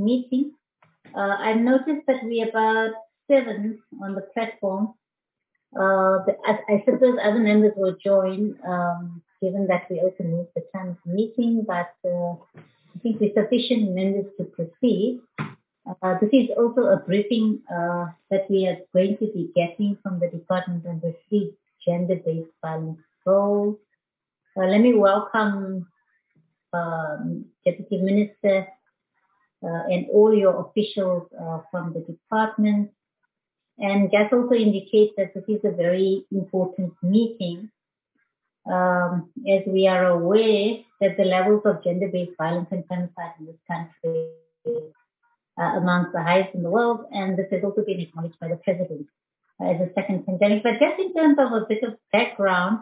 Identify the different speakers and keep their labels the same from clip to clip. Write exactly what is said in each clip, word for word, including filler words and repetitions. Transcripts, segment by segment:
Speaker 1: meeting. Uh, I've noticed that we are about seven on the platform. Uh, but I, I suppose other members will join, um, given that we also moved the time of the meeting, but uh, I think we're sufficient members to proceed. Uh, this is also a briefing uh, that we are going to be getting from the Department of the Three Gender-Based Violence Goals. Uh, let me welcome um, Deputy Minister uh, and all your officials uh, from the department. And just also indicate that this is a very important meeting, um, as we are aware that the levels of gender-based violence and femicide in this country are amongst the highest in the world, and this has also been acknowledged by the President uh, as a second pandemic. But just in terms of a bit of background,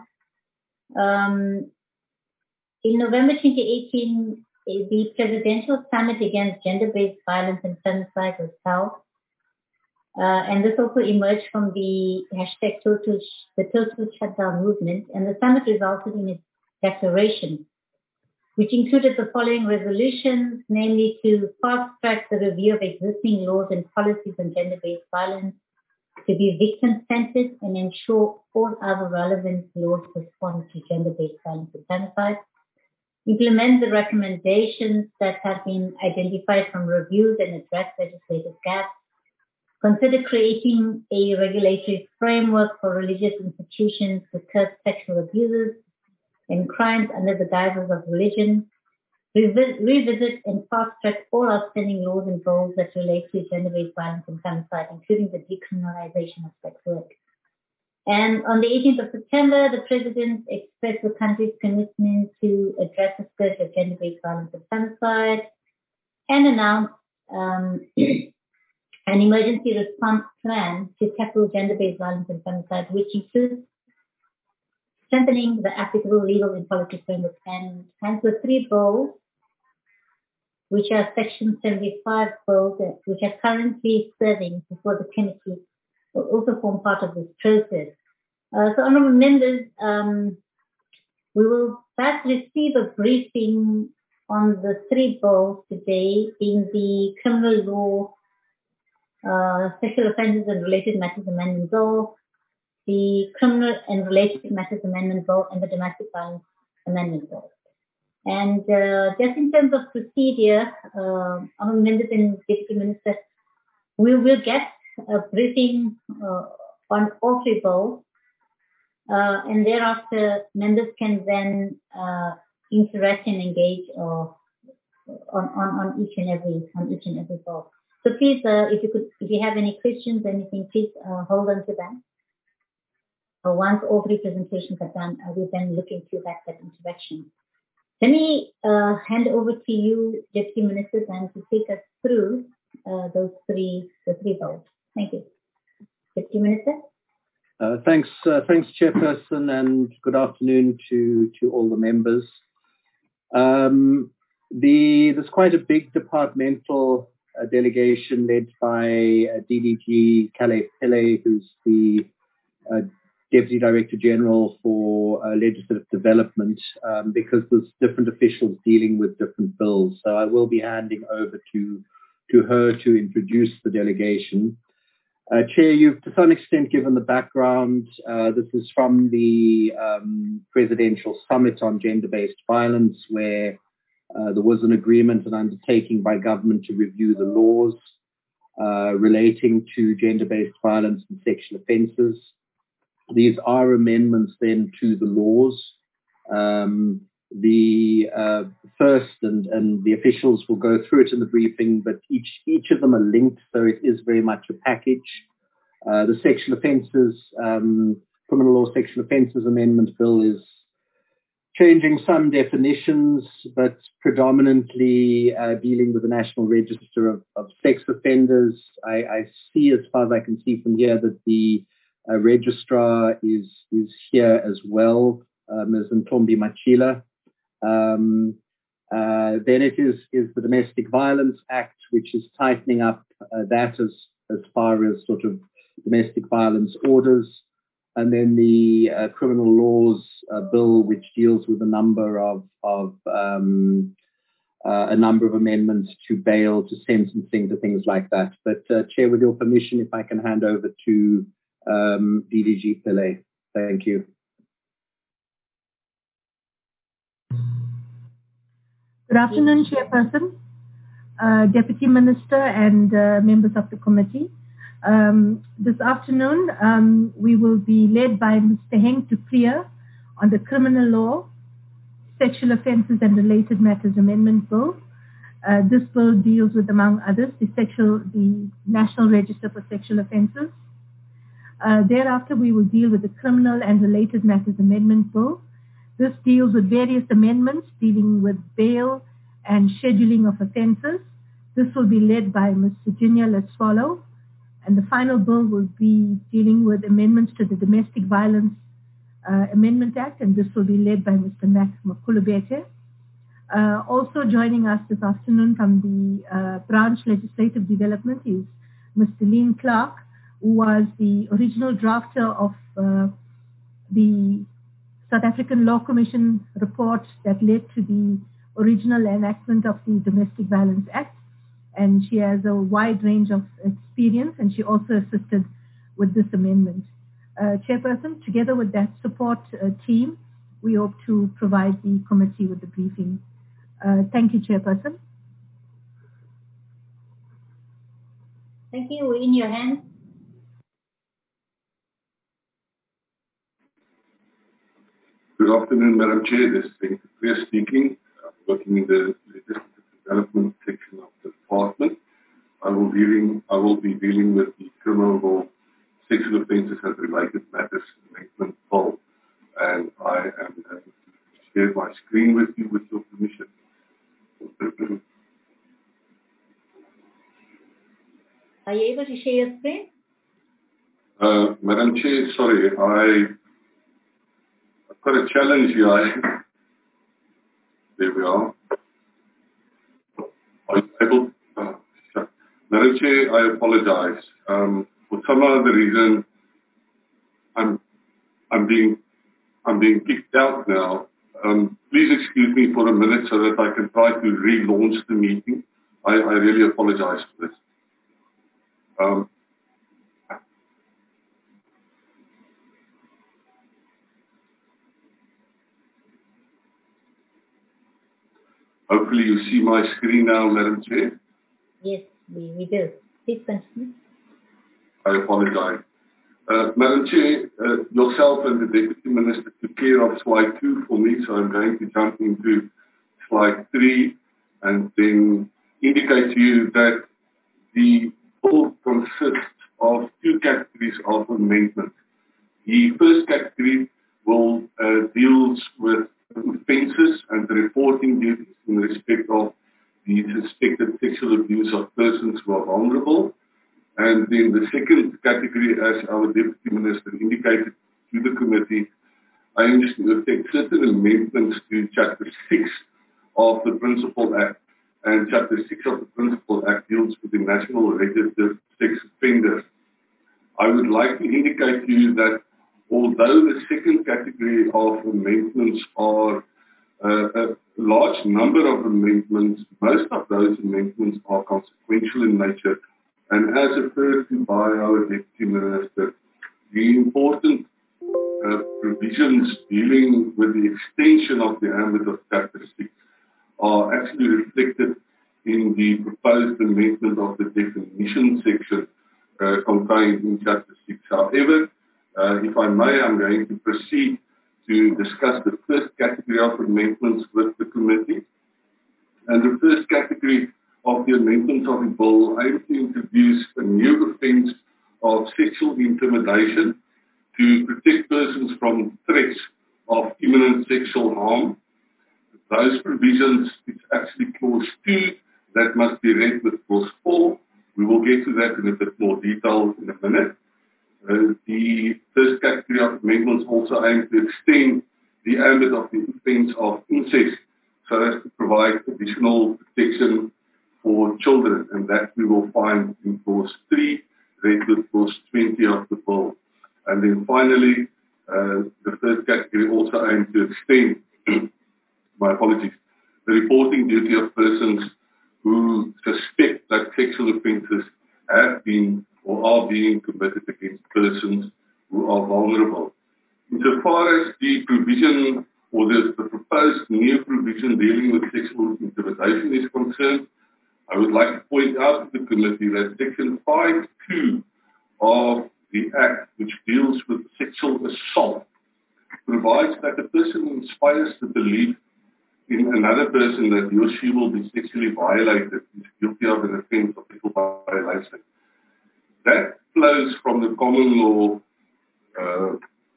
Speaker 1: um, in November twenty eighteen, the Presidential Summit Against Gender-Based Violence and Femicide was held. Uh, and this also emerged from the hashtag total, the total shutdown movement, and the summit resulted in its declaration, which included the following resolutions, namely to fast-track the review of existing laws and policies on gender-based violence, to be victim-centered and ensure all other relevant laws respond to gender-based violence and femicide, implement the recommendations that have been identified from reviews and address legislative gaps, consider creating a regulatory framework for religious institutions to curb sexual abuses and crimes under the guises of religion, revisit, revisit and fast-track all outstanding laws and goals that relate to gender-based violence and femicide, including the decriminalization of sex work. And on the eighteenth of September, the President expressed the country's commitment to address the scourge of gender-based violence and femicide and announced um, an emergency response plan to tackle gender-based violence and femicide, which includes strengthening the applicable legal and policy framework, and hence the three goals, which are Section seventy-five goals, which are currently serving before the committee, will also form part of this process. Uh, so, honourable members, um, we will first receive a briefing on the three goals today in the criminal law, Uh, Sexual Offences and Related Matters Amendment Bill, the Criminal and Related Matters Amendment Bill, and the Domestic Violence Amendment Bill. And uh, just in terms of procedure, uh, honourable members and Deputy Minister, we will get a briefing uh, on all three bills, uh, and thereafter members can then uh, interact and engage uh, on, on, on each and every on each and every bill. So please, uh, if you could, if you have any questions, anything, please uh, hold on to that. Uh, once all three presentations are done, I will then look into that, that interaction. Let me uh, hand over to you, Deputy Minister, and to take us through uh, those three, the three bills. Thank you, Deputy Minister.
Speaker 2: Uh, thanks, uh, thanks, Chairperson, and good afternoon to to all the members. Um, the there's quite a big departmental a delegation led by uh, D D G Calais Pillay, who's the uh, Deputy Director General for uh, Legislative Development, um, because there's different officials dealing with different bills. So I will be handing over to, to her to introduce the delegation. Uh, Chair, you've to some extent given the background. Uh, this is from the um, Presidential Summit on Gender-Based Violence, where Uh, there was an agreement, an undertaking by government to review the laws uh, relating to gender-based violence and sexual offences. These are amendments then to the laws. Um, the uh, first, and, and the officials will go through it in the briefing, but each, each of them are linked, so it is very much a package. Uh, the Sexual Offences, um, Criminal Law Sexual Offences Amendment Bill is changing some definitions, but predominantly uh, dealing with the National Register of, of Sex Offenders. I, I see, as far as I can see from here, that the uh, registrar is is here as well, uh, Miz Ntombi Machila. Um, uh, then it is, is the Domestic Violence Act, which is tightening up uh, that as, as far as sort of domestic violence orders. And then the uh, Criminal Laws uh, Bill, which deals with a number of, of um, uh, a number of amendments to bail, to sentencing, to things like that. But uh, Chair, with your permission, if I can hand over to um, D D G Pillay. Thank you.
Speaker 3: Good afternoon, Chairperson, uh, Deputy Minister, and uh, members of the committee. Um, this afternoon, um, we will be led by Mister Henk du Preez on the Criminal Law, Sexual Offences and Related Matters Amendment Bill. Uh, this bill deals with, among others, the, sexual, the National Register for Sexual Offences. Uh, thereafter, we will deal with the Criminal and Related Matters Amendment Bill. This deals with various amendments dealing with bail and scheduling of offences. This will be led by Miz Virginia Laswalo. And the final bill will be dealing with amendments to the Domestic Violence uh, Amendment Act, and this will be led by Mister Max Makulubete. Uh, also joining us this afternoon from the uh, branch legislative development is Mister Lean Clark, who was the original drafter of uh, the South African Law Commission report that led to the original enactment of the Domestic Violence Act. And she has a wide range of experience, and she also assisted with this amendment. Uh, Chairperson, together with that support uh, team, we hope to provide the committee with the briefing. Uh, thank you, Chairperson.
Speaker 1: Thank you. We're in your hands.
Speaker 4: Good afternoon, Madam Chair. This is Henk du Preez speaking. I'm working in the legislative development section of the department. I will, dealing, I will be dealing with the criminal law, sexual offences and related matters amendment bill. And I am going to share my screen with you with your permission.
Speaker 1: Are you able to share your screen?
Speaker 4: Uh, Madam Chair, sorry, I, I've got a challenge here. I, there we are. Are you able? Uh, Madam Chair, I apologize. Um, for some other reason, I'm I'm being I'm being kicked out now. Um, please excuse me for a minute so that I can try to relaunch the meeting. I, I really apologize for this. Um, hopefully you see my screen now, Madam Chair.
Speaker 1: Yes, we, we do. Please continue.
Speaker 4: I apologize. Uh, Madam Chair, uh, yourself and the Deputy Minister took care of slide two for me, so I'm going to jump into slide three and then indicate to you that the bill consists of two categories of amendments. The first category will uh, deals with offences and the reporting duties in respect of the suspected sexual abuse of persons who are vulnerable. And then the second category, as our Deputy Minister indicated to the committee, aims to effect certain amendments to Chapter six of the Principal Act. And Chapter six of the Principal Act deals with the National Register of Sex Offenders. I would like to indicate to you that although the second category of amendments are uh, a large number of amendments, most of those amendments are consequential in nature. And as referred to by our Deputy Minister, the important uh, provisions dealing with the extension of the ambit of Chapter six are actually reflected in the proposed amendment of the definition section uh, contained in Chapter six. However, uh, if I may, I'm going to proceed to discuss the first category of amendments with the committee. And the first category of the amendments of the bill aims to introduce a new offence of sexual intimidation to protect persons from threats of imminent sexual harm. Those provisions, it's actually clause two that must be read with clause four. We will get to that in a bit more detail in a minute. Uh, the first category of amendments also aim to extend the ambit of the offence of incest so as to provide additional protection for children, and that we will find in clause three, read with clause twenty of the bill. And then finally, uh, the third category also aims to extend, my apologies, the reporting duty of persons who suspect that sexual offences have been or are being committed against persons who are vulnerable. Insofar as the provision or the, the proposed new provision dealing with sexual intimidation is concerned, I would like to point out to the committee that Section five point two of the Act, which deals with sexual assault, provides that a person inspires the belief in another person that he or she will be sexually violated is guilty of an offence of sexual violation. That flows from the common law uh,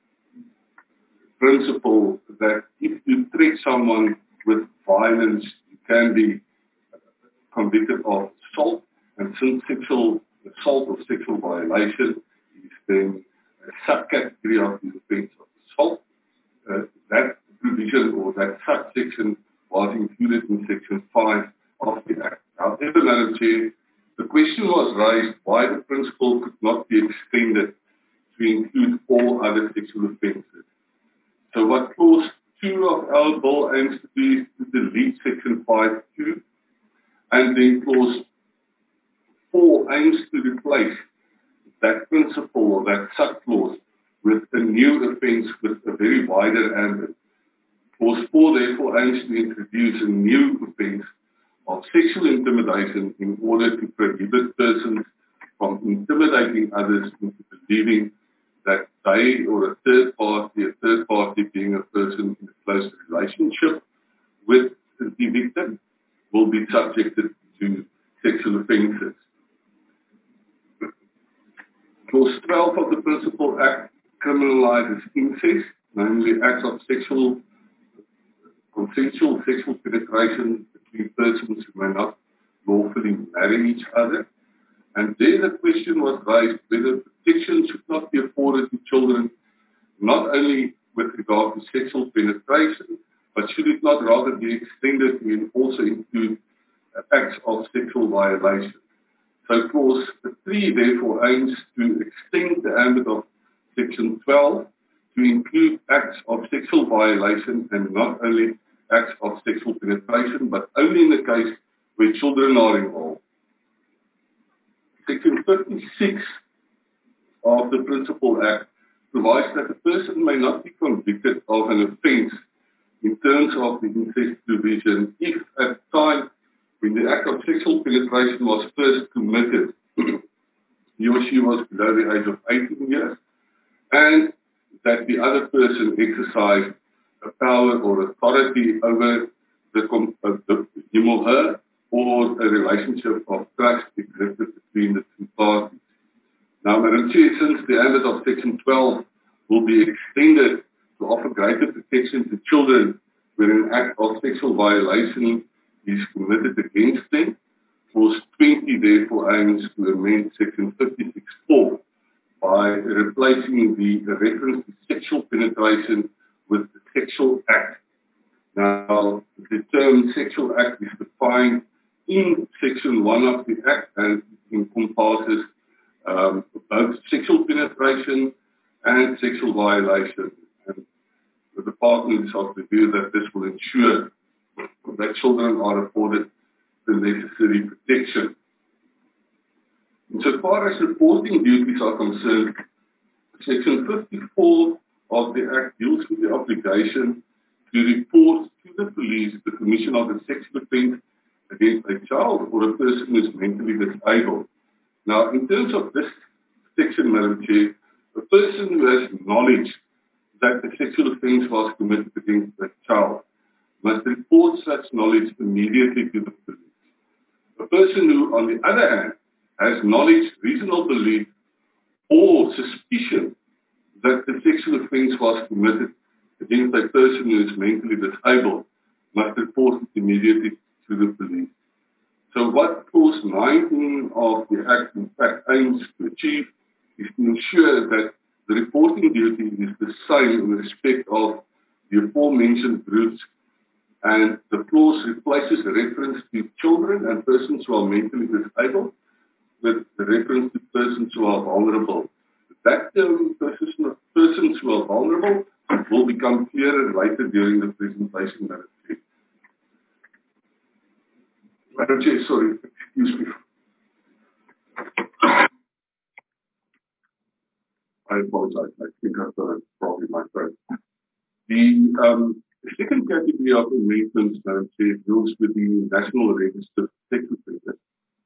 Speaker 4: principle that if you treat someone with violence, you can be convicted of assault, and since sexual assault or sexual violation is then a subcategory of the offence of assault, uh, that provision or that subsection was included in Section five of the Act. However, Madam Chair, the question was raised why the principle could not be extended to include all other sexual offences. So what Clause two of our bill aims to do is to delete Section five point two, and then Clause four aims to replace that principle or that subclause with a new offence with a very wider ambit. Clause four therefore aims to introduce a new offence of sexual intimidation in order to prohibit persons from intimidating others into believing that they or a third party, a third party being a person in a close relationship with the victim, will be subjected to sexual offences. Clause twelve of the Principal Act criminalizes incest, namely acts of sexual, consensual sexual penetration between persons who may not lawfully marry each other. And there the question was raised whether protection should not be afforded to children, not only with regard to sexual penetration, but should it not rather be extended to also include acts of sexual violation. So Clause three therefore aims to extend the ambit of Section twelve to include acts of sexual violation and not only acts of sexual penetration, but only in the case where children are involved. Section fifty-six of the Principal Act provides that a person may not be convicted of an offence in terms of the incest provision if at the time when the act of sexual penetration was first committed, he or she was below the age of eighteen years, and that the other person exercised a power or authority over the, uh, the him or her, or a relationship of trust existed between the two parties. Now, Madam Chair, since the ambit of Section twelve will be extended to offer greater protection to children when an act of sexual violation is committed against them, Clause twenty therefore aims to amend Section fifty-six four by replacing the reference to sexual penetration with the sexual act. Now, the term sexual act is defined in Section one of the Act and encompasses um, both sexual penetration and sexual violation. And the Department is of the view that this will ensure that children are afforded the necessary protection. Insofar as reporting duties are concerned, Section fifty-four of the Act deals with the obligation to report to the police the commission of a sexual offence against a child or a person who is mentally disabled. Now, in terms of this section, Madam Chair, a person who has knowledge that the sexual offence was committed against a child must report such knowledge immediately to the police. A person who, on the other hand, has knowledge, reasonable belief, or suspicion that the sexual offence was committed against a person who is mentally disabled must report it immediately to the police. So what Clause nineteen of the Act in fact aims to achieve is to ensure that the reporting duty is the same in respect of the aforementioned groups, and the clause replaces the reference to children and persons who are mentally disabled with the reference to persons who are vulnerable. That term, persons, persons who are vulnerable, will become clearer later during the presentation. Madam Chair, sorry, excuse me. I apologize. I think I've got a problem in my throat. The um, second category of amendments, Madam Chair, deals with the National Register of Sex Offenders.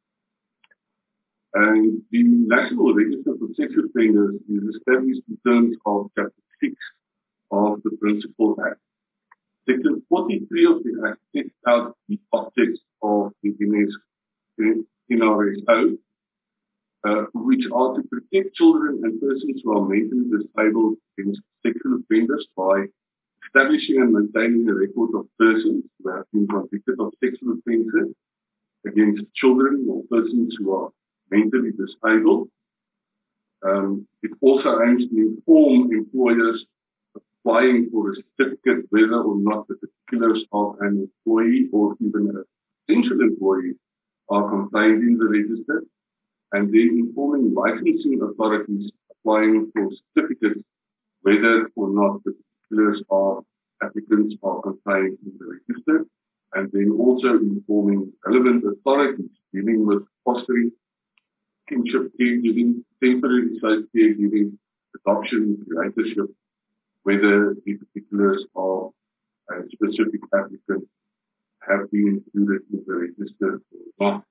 Speaker 4: And the National Register for Sex Offenders is established in terms of Chapter six of the Principal Act. Section forty-three of the Act sets out the objects of the N R S O, uh, which are to protect children and persons who are mentally disabled against sexual offenders by establishing and maintaining a record of persons who have been convicted of sexual offences against children or persons who are mentally disabled. Um, it also aims to inform employers applying for a certificate whether or not the particulars of an employee or even a potential employee are contained in the register, and then informing licensing authorities applying for certificates whether or not the particulars of applicants are contained in the register, and then also informing relevant authorities dealing with fostering, kinship caregiving, temporary safe caregiving, adoption, curatorship, whether the particulars of a specific applicant have been included in the register or not.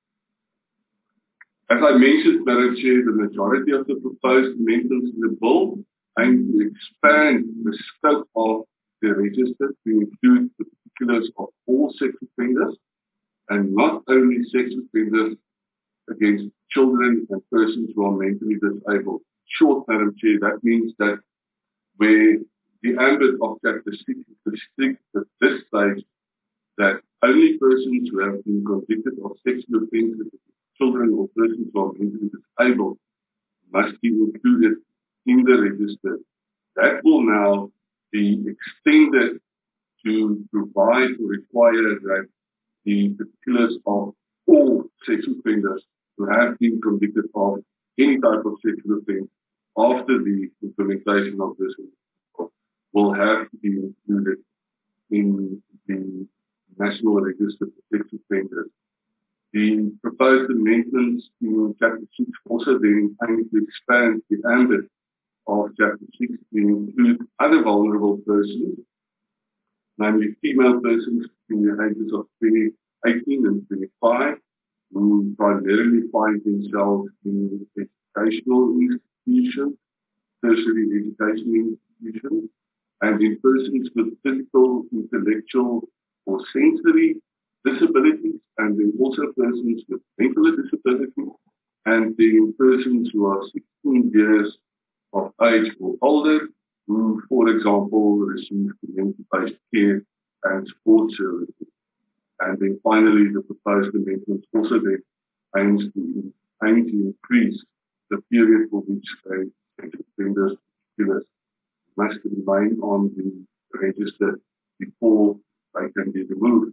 Speaker 4: As I mentioned, Madam Chair, the majority of the proposed amendments in the bill aim to expand the scope of the register to include the particulars of all sex offenders, and not only sex offenders against children and persons who are mentally disabled. Short, Madam Chair, that means that where the ambit of Chapter six is restricted at this stage, that only persons who have been convicted of sexual offences against children or persons who are mentally disabled must be included in the register. That will now be extended to provide or require that the particulars of all sex offenders who have been convicted of any type of sexual offence after the implementation of this will have to be included in the National Register for Sex Offenders. The proposed amendments in Chapter six also then aim to expand the ambit of Chapter six to include other vulnerable persons, namely female persons between the ages of eighteen and twenty-five, who primarily find themselves in educational institutions, tertiary education institutions, and in persons with physical, intellectual, or sensory disabilities, and then also persons with mental disabilities, and then persons who are sixteen years of age or older, who, for example, receive community-based care and support services. And then finally, the proposed amendments also then aims to, aim to increase the period for which a sex offender's particulars must remain on the register before they can be removed.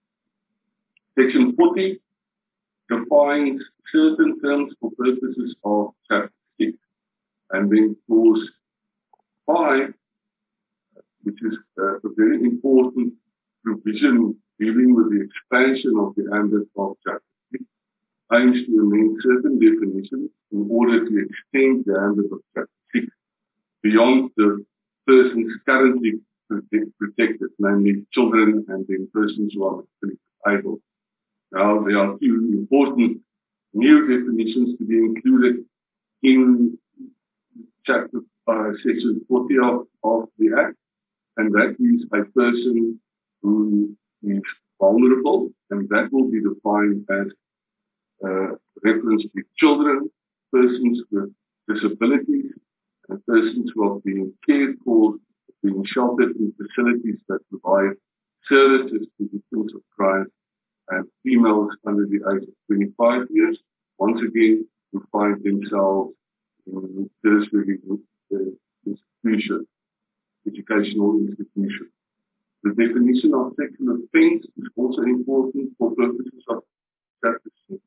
Speaker 4: Section forty defines certain terms for purposes of Chapter six, and then clause five, which is uh, a very important provision dealing with the expansion of the ambit of Chapter six, aims to amend certain definitions in order to extend the ambit of Chapter six beyond the persons currently protected, namely children and then persons who are mentally disabled. Now, there are two important new definitions to be included in Chapter uh, Section forty of, of the Act, and that is a person who is vulnerable, and that will be defined as uh, reference to children, persons with disabilities, and persons who are being cared for, being sheltered in facilities that provide services to victims of crime, and females under the age of twenty-five years, once again, who find themselves in tertiary institution, educational institution. The definition of sexual offence is also important for purposes of Chapter six,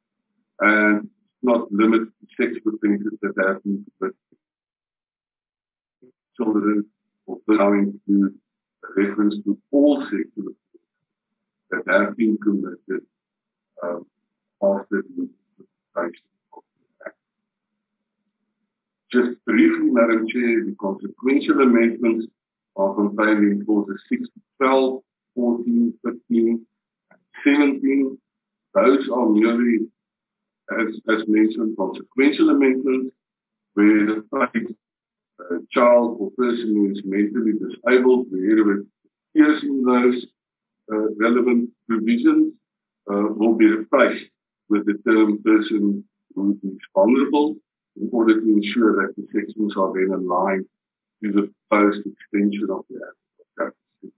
Speaker 4: and not limit to sexual offences that have been committed children, or now include a reference to all sexual offences that have been committed um, after the implementation of the Act. Just briefly, Madam Chair, the consequential amendments are contained in clauses six to twelve, fourteen, fifteen, and seventeen. Those are merely, as, as mentioned, consequential amendments where the parties, uh, child or person who is mentally disabled, wherever it appears in those uh, relevant provisions, uh, will be replaced with the term person who is vulnerable in order to ensure that the sections are then aligned to the proposed extension of the Act.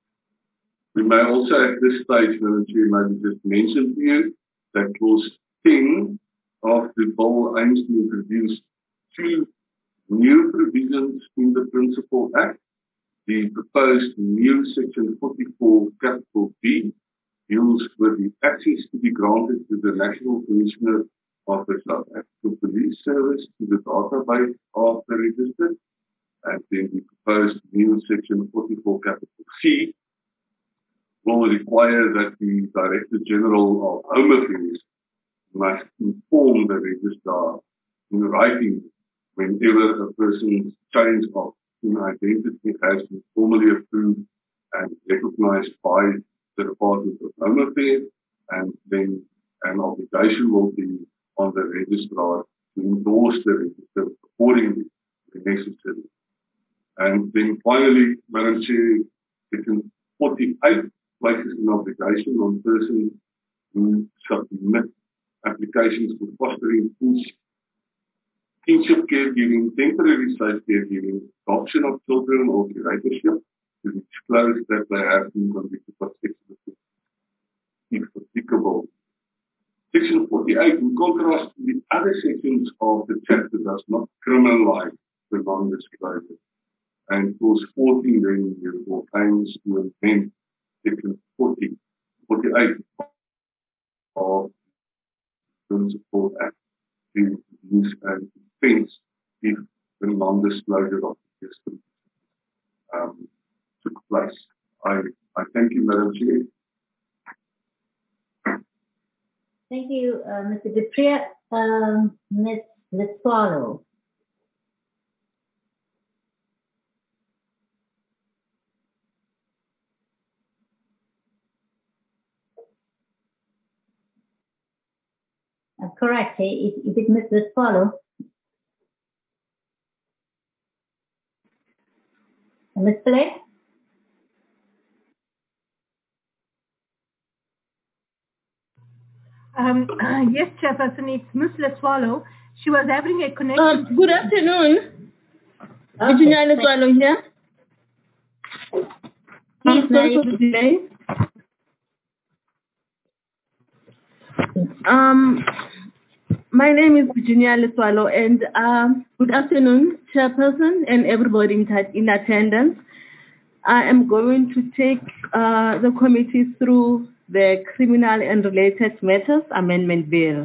Speaker 4: We may also at this stage, Madam Chair, maybe just mention to you that clause ten of the bill aims to introduce two new provisions in the Principal Act. The proposed new section forty-four capital B deals with the access to be granted to the National Commissioner of the South African Police Service to the database of the register. And then the proposed new section forty-four capital C will require that the Director General of Home Affairs must inform the registrar in writing whenever a person's change of identity has been formally approved and recognized by the Department of Home Affairs, and then an obligation will be on the registrar to endorse the register accordingly when necessary. And then finally, Madam Chair, section forty-eight places an obligation on persons who submit applications for fostering, kinship caregiving, temporary safe caregiving, adoption of children or curatorship to disclose that they have been convicted of sexual assault, if applicable. Section forty-eight, in contrast to the other sections of the chapter, does not criminalize the non-disclosure. And clause fourteen then therefore aims to amend section forty, forty-eight of the Principal Act to use an offence if the non-disclosure of the testimony um, took place. I, I thank you, Madam Chair.
Speaker 1: Thank you, uh, Mister Dupree. Um, Miz Letsoalo. Uh, correct. Is, is it Miz Letsoalo? Miz Pillay?
Speaker 3: Um, uh, yes, Chairperson, it's Miz Letsoalo. She was having a connection.
Speaker 5: Um, good afternoon. Okay. Virginia Letsoalo here. I'm sorry for the delay. Um, my name is Virginia Letsoalo, and um, good afternoon, Chairperson, and everybody in, in attendance. I am going to take uh, the committee through the Criminal and Related Matters Amendment Bill.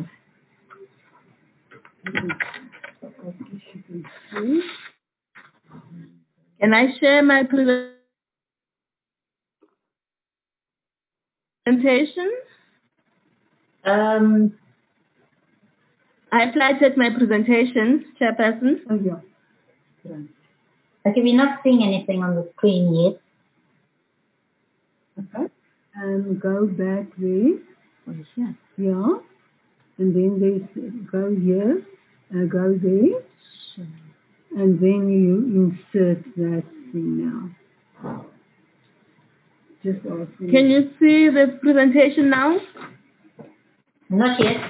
Speaker 5: Can I share my presentation?
Speaker 1: Um,
Speaker 5: I flattered my presentation, Chairperson.
Speaker 3: Oh, yeah.
Speaker 1: Okay, we're not seeing anything on the screen yet.
Speaker 3: Okay. And go back there.
Speaker 1: Oh, yeah.
Speaker 3: Yeah. And then there's go here, uh, go there.
Speaker 1: Sure.
Speaker 3: And then you insert that thing now. Just asking.
Speaker 5: Can you see the presentation now?
Speaker 1: Not yet.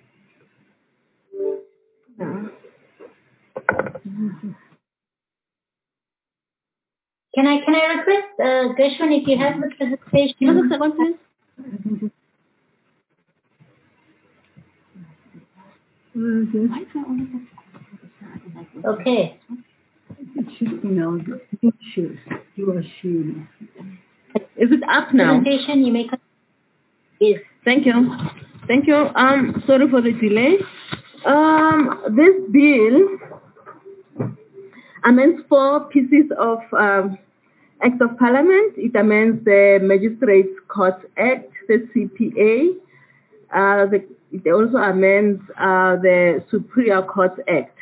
Speaker 5: No.
Speaker 1: Can I can I request, uh, Gershwin, if you have the presentation?
Speaker 5: Give us a second, please.
Speaker 1: Okay.
Speaker 3: It should be now. You should. You are sure.
Speaker 5: Is it up now?
Speaker 1: Presentation, you make. Yes.
Speaker 5: Thank you. Thank you. Um, sorry for the delay. Um, this bill amends four pieces of um, Act of Parliament. It amends the Magistrates Court Act, the C P A, Uh, the, it also amends uh, the Superior Court Act.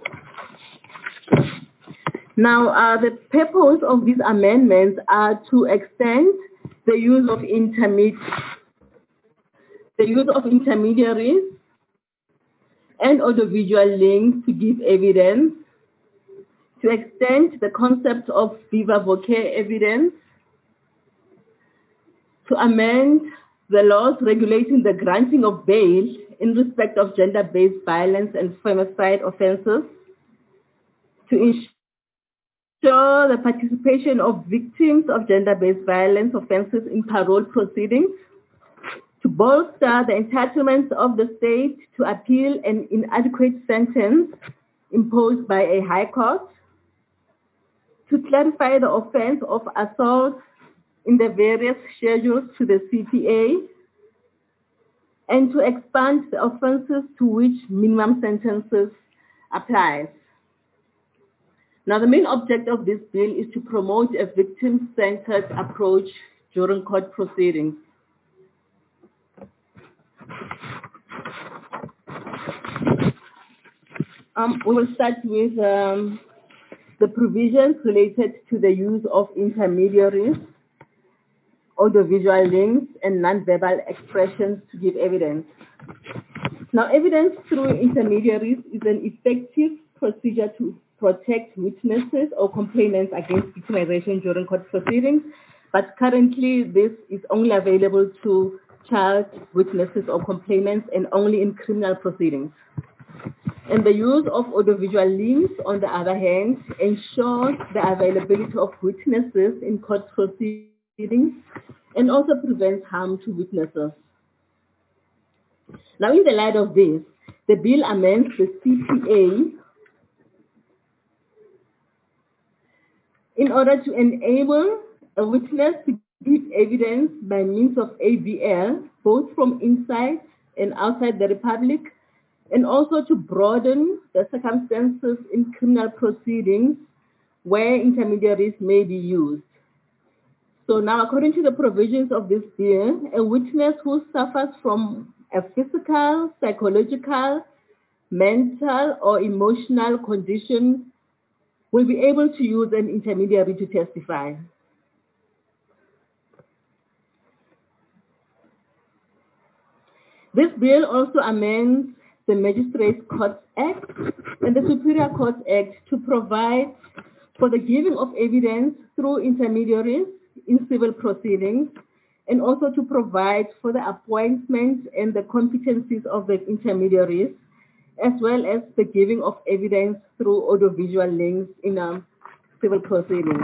Speaker 5: Now, uh, the purpose of these amendments are to extend the use of intermediate, the use of intermediaries and audiovisual links to give evidence, to extend the concept of viva voce evidence, to amend the laws regulating the granting of bail in respect of gender-based violence and femicide offenses, to ensure the participation of victims of gender-based violence offenses in parole proceedings, to bolster the entitlements of the state to appeal an inadequate sentence imposed by a high court, to clarify the offense of assault in the various schedules to the C P A, and to expand the offenses to which minimum sentences apply. Now, the main object of this bill is to promote a victim-centered approach during court proceedings. Um, we will start with um, the provisions related to the use of intermediaries, audiovisual links, and non-verbal expressions to give evidence. Now, evidence through intermediaries is an effective procedure to protect witnesses or complainants against victimization during court proceedings, but currently this is only available to child witnesses or complainants and only in criminal proceedings. And the use of audiovisual links, on the other hand, ensures the availability of witnesses in court proceedings and also prevents harm to witnesses. Now, in the light of this, the bill amends the C P A in order to enable a witness to give evidence by means of A V L, both from inside and outside the Republic, and also to broaden the circumstances in criminal proceedings where intermediaries may be used. So now, according to the provisions of this bill, a witness who suffers from a physical, psychological, mental, or emotional condition will be able to use an intermediary to testify. This bill also amends the Magistrates Court Act and the Superior Court Act to provide for the giving of evidence through intermediaries in civil proceedings, and also to provide for the appointment and the competencies of the intermediaries, as well as the giving of evidence through audiovisual links in um, civil proceedings.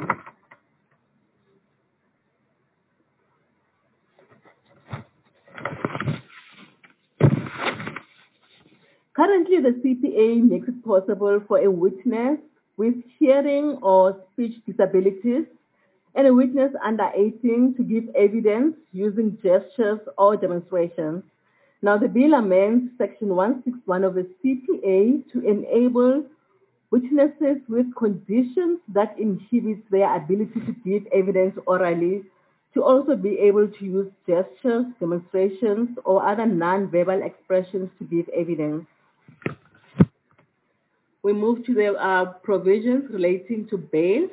Speaker 5: Currently, the C P A makes it possible for a witness with hearing or speech disabilities and a witness under eighteen to give evidence using gestures or demonstrations. Now, the bill amends Section one sixty-one of the C P A to enable witnesses with conditions that inhibit their ability to give evidence orally to also be able to use gestures, demonstrations, or other non-verbal expressions to give evidence. We move to the uh, provisions relating to bail.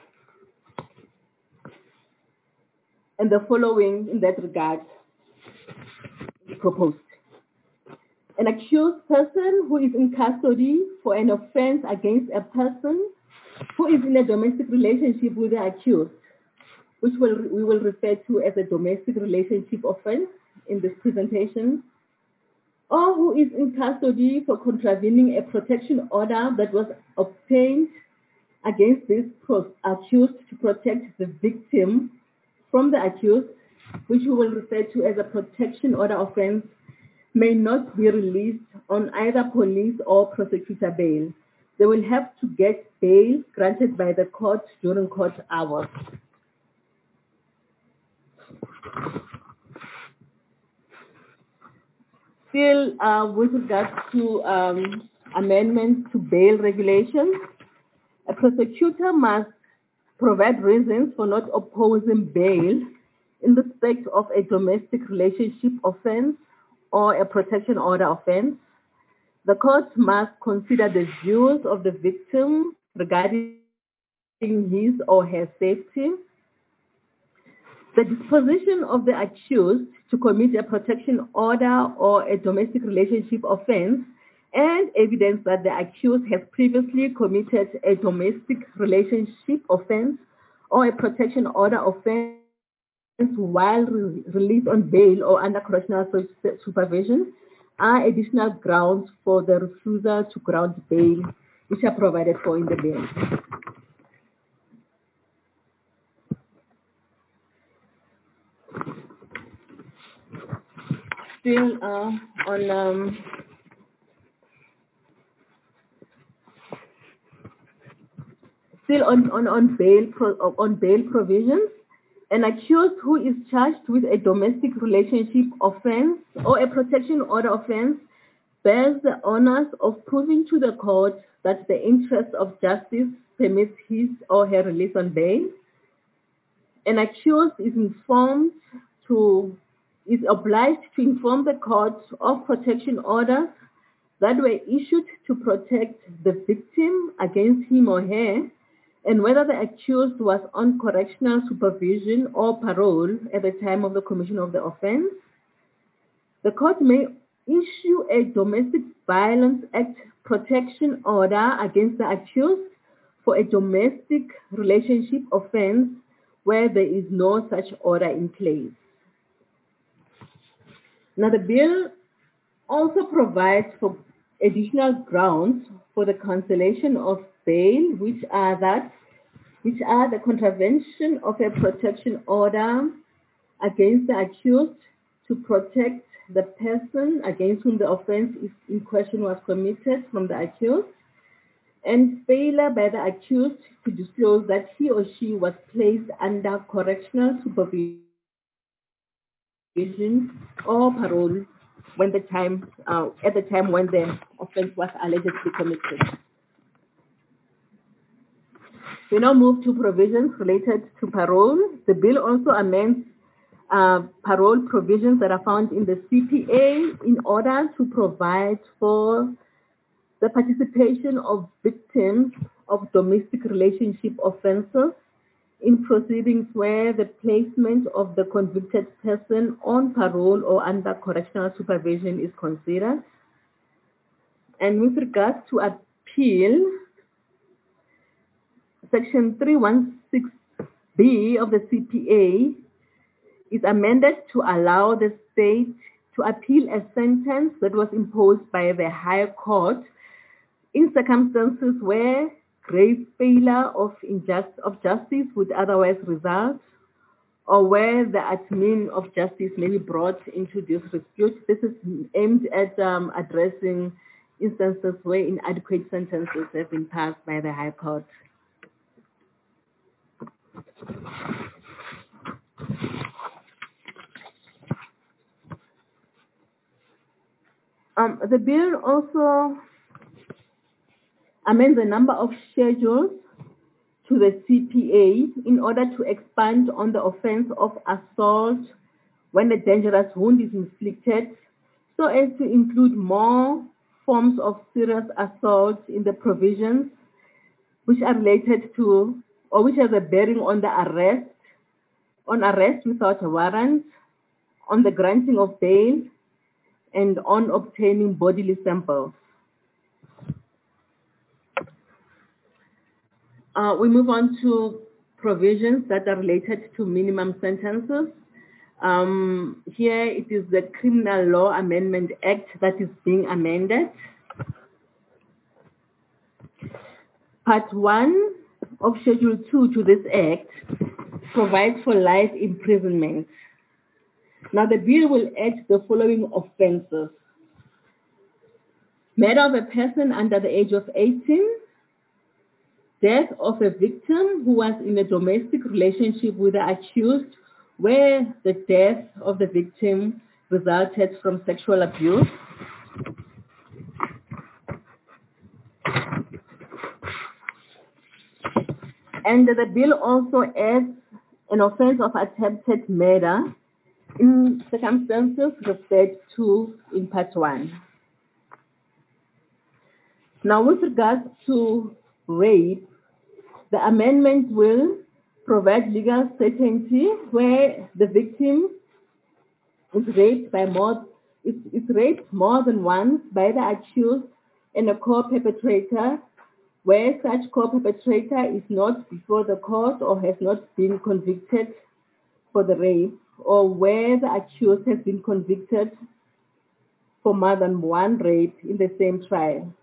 Speaker 5: And the following in that regard is proposed. An accused person who is in custody for an offense against a person who is in a domestic relationship with the accused, which will, we will refer to as a domestic relationship offense in this presentation, or who is in custody for contravening a protection order that was obtained against this accused to protect the victim from the accused, which we will refer to as a protection order offense, may not be released on either police or prosecutor bail. They will have to get bail granted by the court during court hours. Still, uh, with regards to um, amendments to bail regulations, a prosecutor must provide reasons for not opposing bail in respect of a domestic relationship offense or a protection order offense, the court must consider the views of the victim regarding his or her safety, the disposition of the accused to commit a protection order or a domestic relationship offense, and evidence that the accused has previously committed a domestic relationship offense or a protection order offense while re- released on bail or under correctional su- supervision, are additional grounds for the refusal to grant bail, which are provided for in the bill. Still uh, on um, still on, on, on bail pro, on bail provisions, an accused who is charged with a domestic relationship offense or a protection order offense bears the onus of proving to the court that the interest of justice permits his or her release on bail. An accused is informed to is obliged to inform the court of protection orders that were issued to protect the victim against him or her, and whether the accused was on correctional supervision or parole at the time of the commission of the offense. The court may issue a Domestic Violence Act protection order against the accused for a domestic relationship offense where there is no such order in place. Now, the bill also provides for additional grounds for the cancellation of bail, which are that, which are the contravention of a protection order against the accused to protect the person against whom the offense is in question was committed from the accused, and failure by the accused to disclose that he or she was placed under correctional supervision or parole when the time uh, at the time when the offense was allegedly committed. We now move to provisions related to parole. The bill also amends uh, parole provisions that are found in the C P A in order to provide for the participation of victims of domestic relationship offenses in proceedings where the placement of the convicted person on parole or under correctional supervision is considered. And with regards to appeal, Section three sixteen B of the C P A is amended to allow the state to appeal a sentence that was imposed by the higher court in circumstances where grave failure of, injust, of justice would otherwise result, or where the admin of justice may be brought into disrepute. This is aimed at um, addressing instances where inadequate sentences have been passed by the High Court. Um, the bill also amends a number of schedules to the C P A in order to expand on the offense of assault when a dangerous wound is inflicted, so as to include more forms of serious assault in the provisions which are related to or which have a bearing on the arrest, on arrest without a warrant, on the granting of bail, and on obtaining bodily samples. Uh, we move on to provisions that are related to minimum sentences. Um, here it is the Criminal Law Amendment Act that is being amended. Part one of Schedule two to this Act provides for life imprisonment. Now the bill will add the following offenses: murder of a person under the age of eighteen, death of a victim who was in a domestic relationship with the accused where the death of the victim resulted from sexual abuse, and the bill also adds an offense of attempted murder in circumstances referred to in part one. Now, with regards to rape, the amendment will provide legal certainty where the victim is raped by more is, is raped more than once by the accused and a co-perpetrator, where such co-perpetrator is not before the court or has not been convicted for the rape, or where the accused has been convicted for more than one rape in the same trial.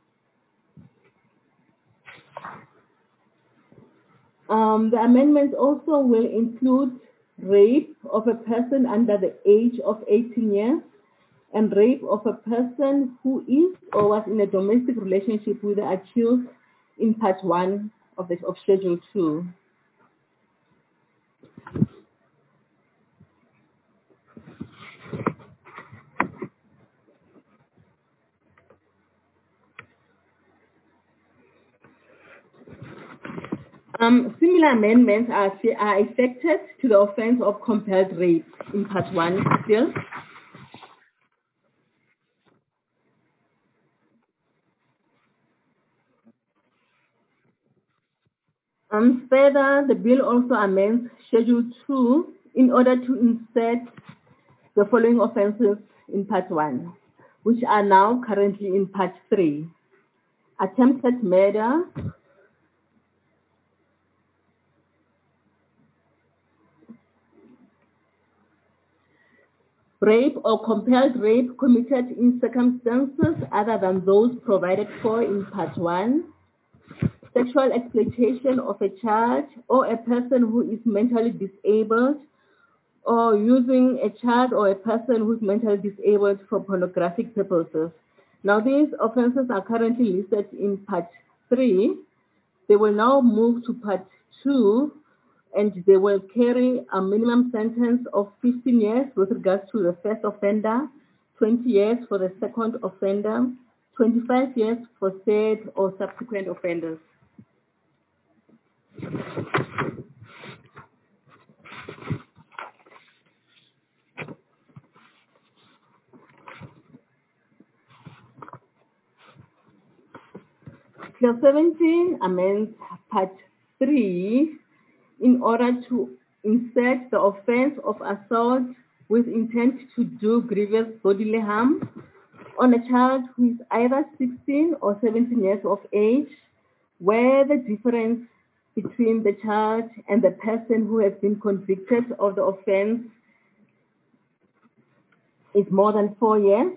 Speaker 5: Um, the amendments also will include rape of a person under the age of eighteen years and rape of a person who is or was in a domestic relationship with the accused in part one of, the, of Schedule two. Um, similar amendments are, are effected to the offense of compelled rape in part one still. Um, further, the bill also amends Schedule two in order to insert the following offenses in part one, which are now currently in part three. Attempted murder, rape or compelled rape committed in circumstances other than those provided for in part one, sexual exploitation of a child or a person who is mentally disabled, or using a child or a person who is mentally disabled for pornographic purposes. Now, these offenses are currently listed in part three. They will now move to part two, and they will carry a minimum sentence of fifteen years with regards to the first offender, twenty years for the second offender, twenty-five years for third or subsequent offenders. Clause seventeen amends part three in order to insert the offense of assault with intent to do grievous bodily harm on a child who is either sixteen or seventeen years of age, where the difference between the child and the person who has been convicted of the offense is more than four years,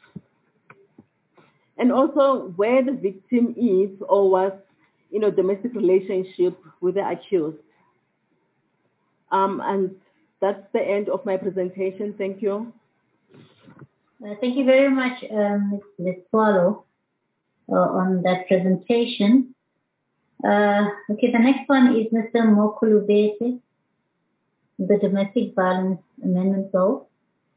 Speaker 5: and also where the victim is or was in a domestic relationship with the accused. Um, and that's the end of my presentation. Thank you.
Speaker 1: Uh, thank you very much, um, Miz Swallow, uh, on that presentation. Uh, okay, the next one is Mister Mokulubete, the Domestic Violence Amendment Bill.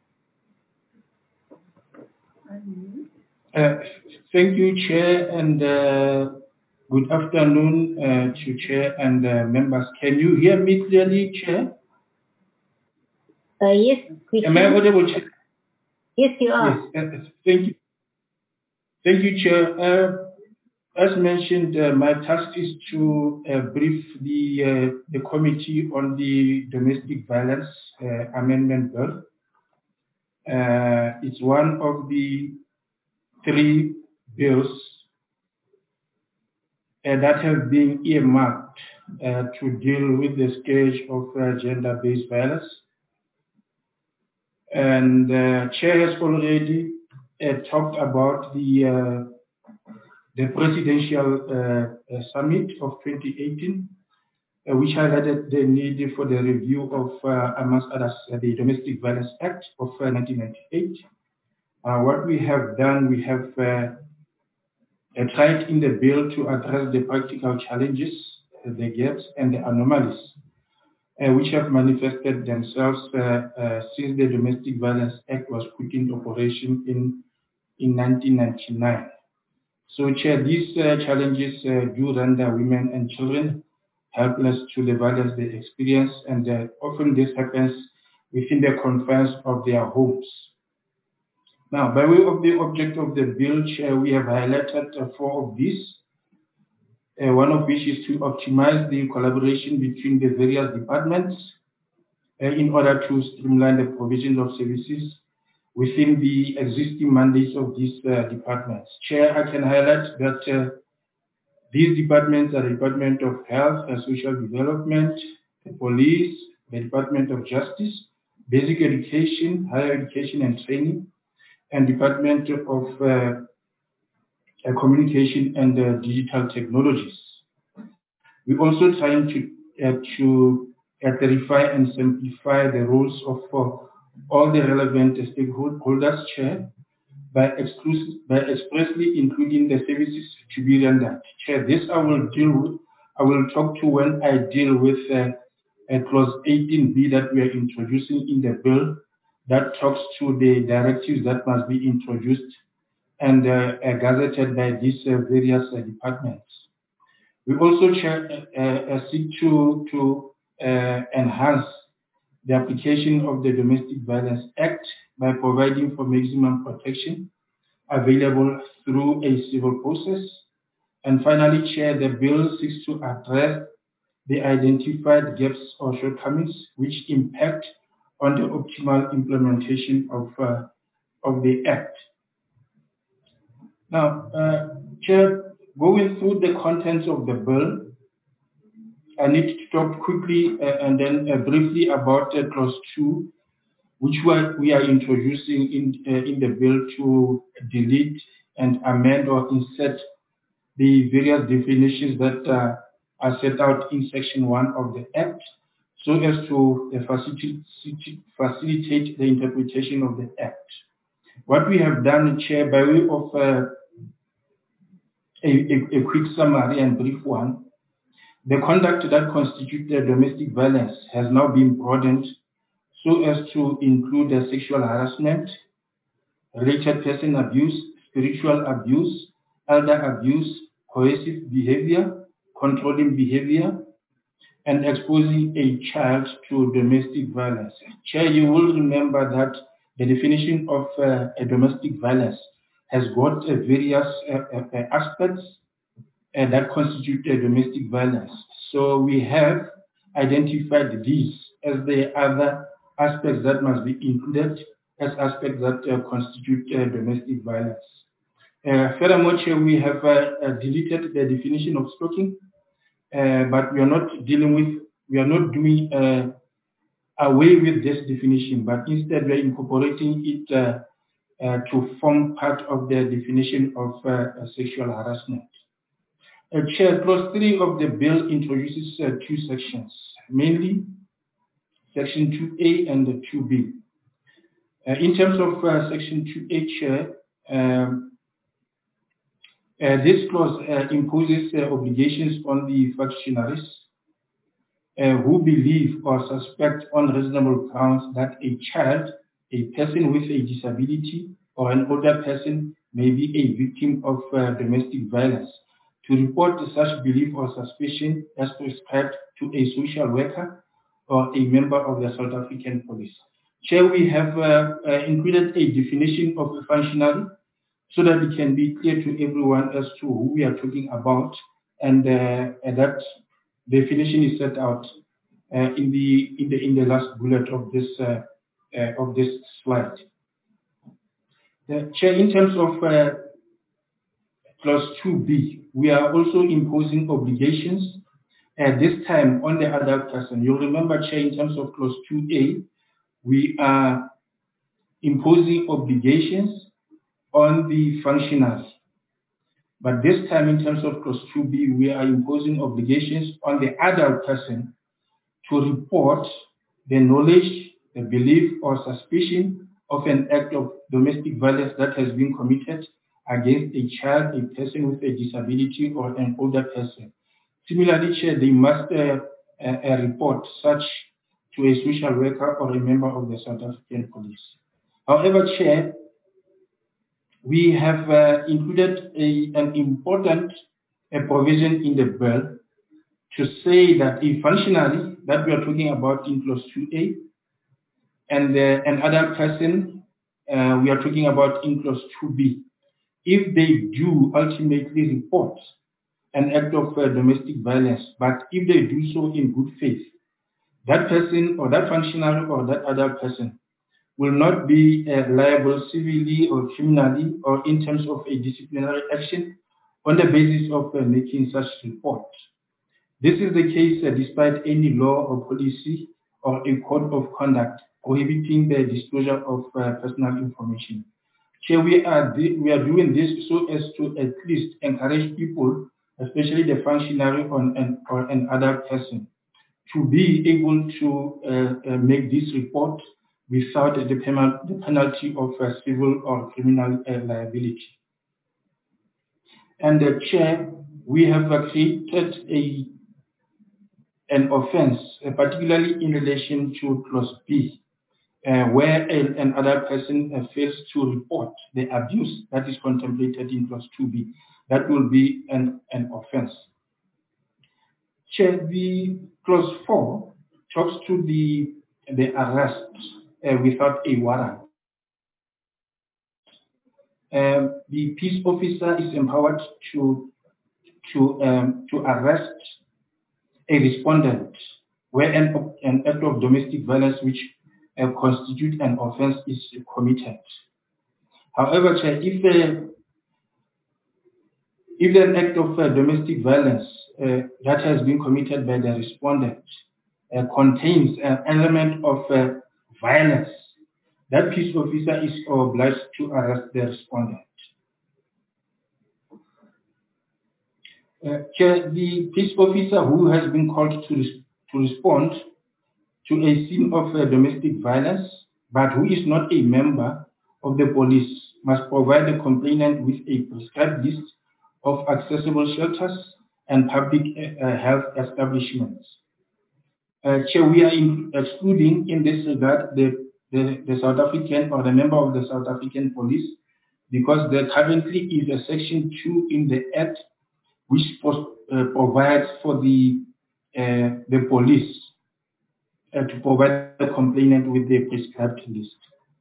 Speaker 6: Uh, thank you, Chair, and uh, good afternoon uh, to Chair and uh, members. Can you hear me clearly, Chair?
Speaker 1: Uh, yes, we
Speaker 6: Am
Speaker 1: can.
Speaker 6: I audible, Chair?
Speaker 1: Yes, you are.
Speaker 6: Yes, uh, thank you. Thank you, Chair. Uh, as mentioned, uh, my task is to uh, brief the, uh, the committee on the Domestic Violence uh, Amendment Bill. Uh, it's one of the three bills uh, that have been earmarked uh, to deal with the scourge of uh, gender-based violence. And uh, Chair has already uh, talked about the uh, the presidential uh, uh, summit of twenty eighteen, uh, which highlighted the need for the review of, uh, amongst others, uh, the Domestic Violence Act of uh, nineteen ninety-eight. Uh, what we have done, we have uh, uh, tried in the bill to address the practical challenges, uh, the gaps, and the anomalies uh, which have manifested themselves uh, uh, since the Domestic Violence Act was put into operation in, in nineteen ninety-nine. So, Chair, these uh, challenges uh, do render women and children helpless to the violence they experience, and uh, often this happens within the confines of their homes. Now, by way of the object of the bill, Chair, we have highlighted uh, four of these, uh, one of which is to optimize the collaboration between the various departments uh, in order to streamline the provision of services within the existing mandates of these uh, departments. Chair, I can highlight that uh, these departments are the Department of Health and Social Development, the Police, the Department of Justice, Basic Education, Higher Education and Training, and Department of uh, uh, Communication and uh, Digital Technologies. We're also trying to, uh, to uh, clarify and simplify the roles of uh, all the relevant stakeholders, Chair, by, by expressly including the services to be rendered. Chair, this I will deal with, I will talk to when I deal with uh, uh, clause eighteen B that we are introducing in the bill that talks to the directives that must be introduced and uh, uh, gazetted by these uh, various uh, departments. We also Chair, uh, uh, seek to, to uh, enhance the application of the Domestic Violence Act by providing for maximum protection available through a civil process. And finally, Chair, the bill seeks to address the identified gaps or shortcomings which impact on the optimal implementation of, uh, of the Act. Now, uh, Chair, going through the contents of the bill, I need to talk quickly uh, and then uh, briefly about uh, clause two, which we are introducing in, uh, in the bill to delete and amend or insert the various definitions that uh, are set out in section one of the Act, so as to uh, facilitate, facilitate the interpretation of the Act. What we have done, Chair, by way of uh, a, a, a quick summary and brief one, the conduct that constitutes domestic violence has now been broadened so as to include the sexual harassment, related person abuse, spiritual abuse, elder abuse, coercive behavior, controlling behavior, and exposing a child to domestic violence. Chair, you will remember that the definition of uh, a domestic violence has got uh, various uh, uh, aspects uh, that constitute uh, domestic violence. So we have identified these as the other aspects that must be included as aspects that uh, constitute uh, domestic violence. Uh, furthermore, Chair, we have uh, uh, deleted the definition of stalking, uh, but we are not dealing with, we are not doing uh, away with this definition, but instead we are incorporating it uh, uh, to form part of the definition of uh, sexual harassment. Uh, Chair, clause three of the bill introduces uh, two sections, mainly section two A and two B. Uh, in terms of uh, section two A, Chair, um, uh, this clause uh, imposes uh, obligations on the functionaries uh, who believe or suspect on reasonable grounds that a child, a person with a disability, or an older person may be a victim of uh, domestic violence, to report such belief or suspicion as prescribed to a social worker or a member of the South African Police. Chair, we have uh, uh, included a definition of a functionary so that it can be clear to everyone as to who we are talking about, and, uh, and that definition is set out uh, in the in the in the last bullet of this uh, uh, of this slide. The Chair, in terms of uh, clause two B, we are also imposing obligations. At this time on the adult person. You'll remember, Chair, in terms of clause two A, we are imposing obligations on the functionaries. But this time in terms of clause two B, we are imposing obligations on the adult person to report the knowledge, the belief or suspicion of an act of domestic violence that has been committed against a child, a person with a disability or an older person. Similarly, Chair, they must uh, uh, report such to a social worker or a member of the South African Police. However, Chair, we have uh, included a, an important uh, provision in the bill to say that a functionary that we are talking about in clause two A and uh, another person, uh, we are talking about in clause two B, if they do ultimately report an act of uh, domestic violence, but if they do so in good faith, that person or that functionary or that other person will not be uh, liable civilly or criminally or in terms of a disciplinary action on the basis of uh, making such report. This is the case uh, despite any law or policy or a code of conduct prohibiting the disclosure of uh, personal information. Here we are, we are doing this so as to at least encourage people, especially the functionary or an, or an other person, to be able to uh, uh, make this report without the, penal the penalty of uh, civil or criminal uh, liability. And the Chair, we have uh, created a, an offense, uh, particularly in relation to clause B, uh, where a, another person uh, fails to report the abuse that is contemplated in clause two B. That will be an, an offense. Chair, the clause four talks to the, the arrest uh, without a warrant. Um, the peace officer is empowered to, to, um, to arrest a respondent where an, an act of domestic violence which uh, constitutes an offense is committed. However, Chair, if, uh, if an act of uh, domestic violence uh, that has been committed by the respondent uh, contains an element of uh, violence, that peace officer is obliged to arrest the respondent. Uh, the peace officer who has been called to, res to respond to a scene of uh, domestic violence, but who is not a member of the police, must provide the complainant with a prescribed list of accessible shelters and public uh, health establishments. Uh, Chair, we are in, excluding in this regard the, the, the South African or the member of the South African police, because there currently is a section two in the Act which post, uh, provides for the, uh, the police uh, to provide the complainant with the prescribed list.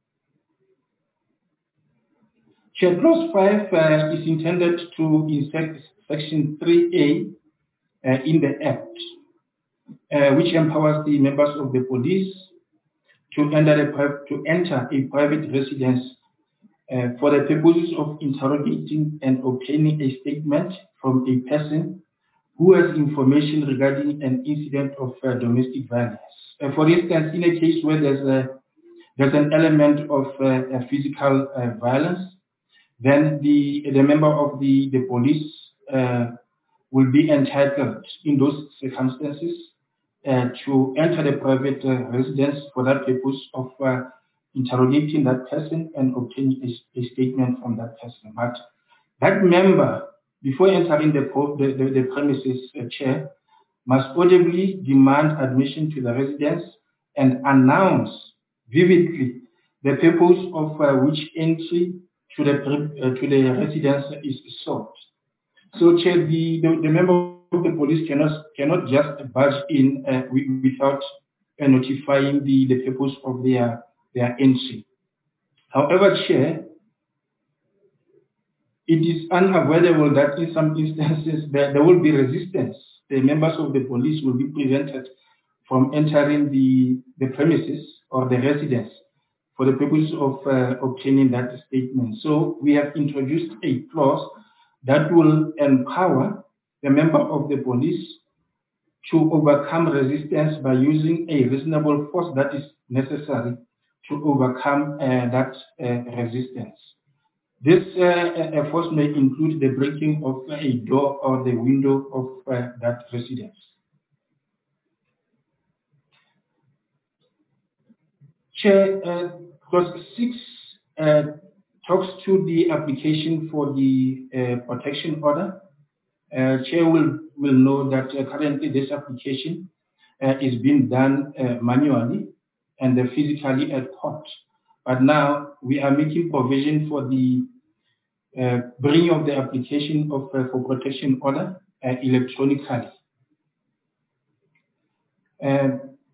Speaker 6: Chair, clause five uh, is intended to insert section three A uh, in the Act, uh, which empowers the members of the police to enter a, to enter a private residence uh, for the purposes of interrogating and obtaining a statement from a person who has information regarding an incident of uh, domestic violence. Uh, for instance, in a case where there's, a, there's an element of uh, physical uh, violence, then the, the member of the, the police uh, will be entitled in those circumstances uh, to enter the private uh, residence for that purpose of uh, interrogating that person and obtaining a, a statement from that person. But that member, before entering the, the, the, the premises, uh, Chair, must audibly demand admission to the residence and announce vividly the purpose of uh, which entry to the, uh, to the residence is sought. So, Chair, the, the, the member of the police cannot, cannot just barge in uh, without uh, notifying the, the purpose of their, their entry. However, Chair, it is unavoidable that in some instances there, there will be resistance. The members of the police will be prevented from entering the, the premises or the residence for the purpose of uh, obtaining that statement. So we have introduced a clause that will empower the member of the police to overcome resistance by using a reasonable force that is necessary to overcome uh, that uh, resistance. This uh, force may include the breaking of a door or the window of uh, that residence. Chair, uh, clause six uh, talks to the application for the uh, protection order. Uh, Chair will, will know that uh, currently this application uh, is being done uh, manually and uh, physically at court. But now we are making provision for the uh, bringing of the application of uh, for protection order uh, electronically. Uh,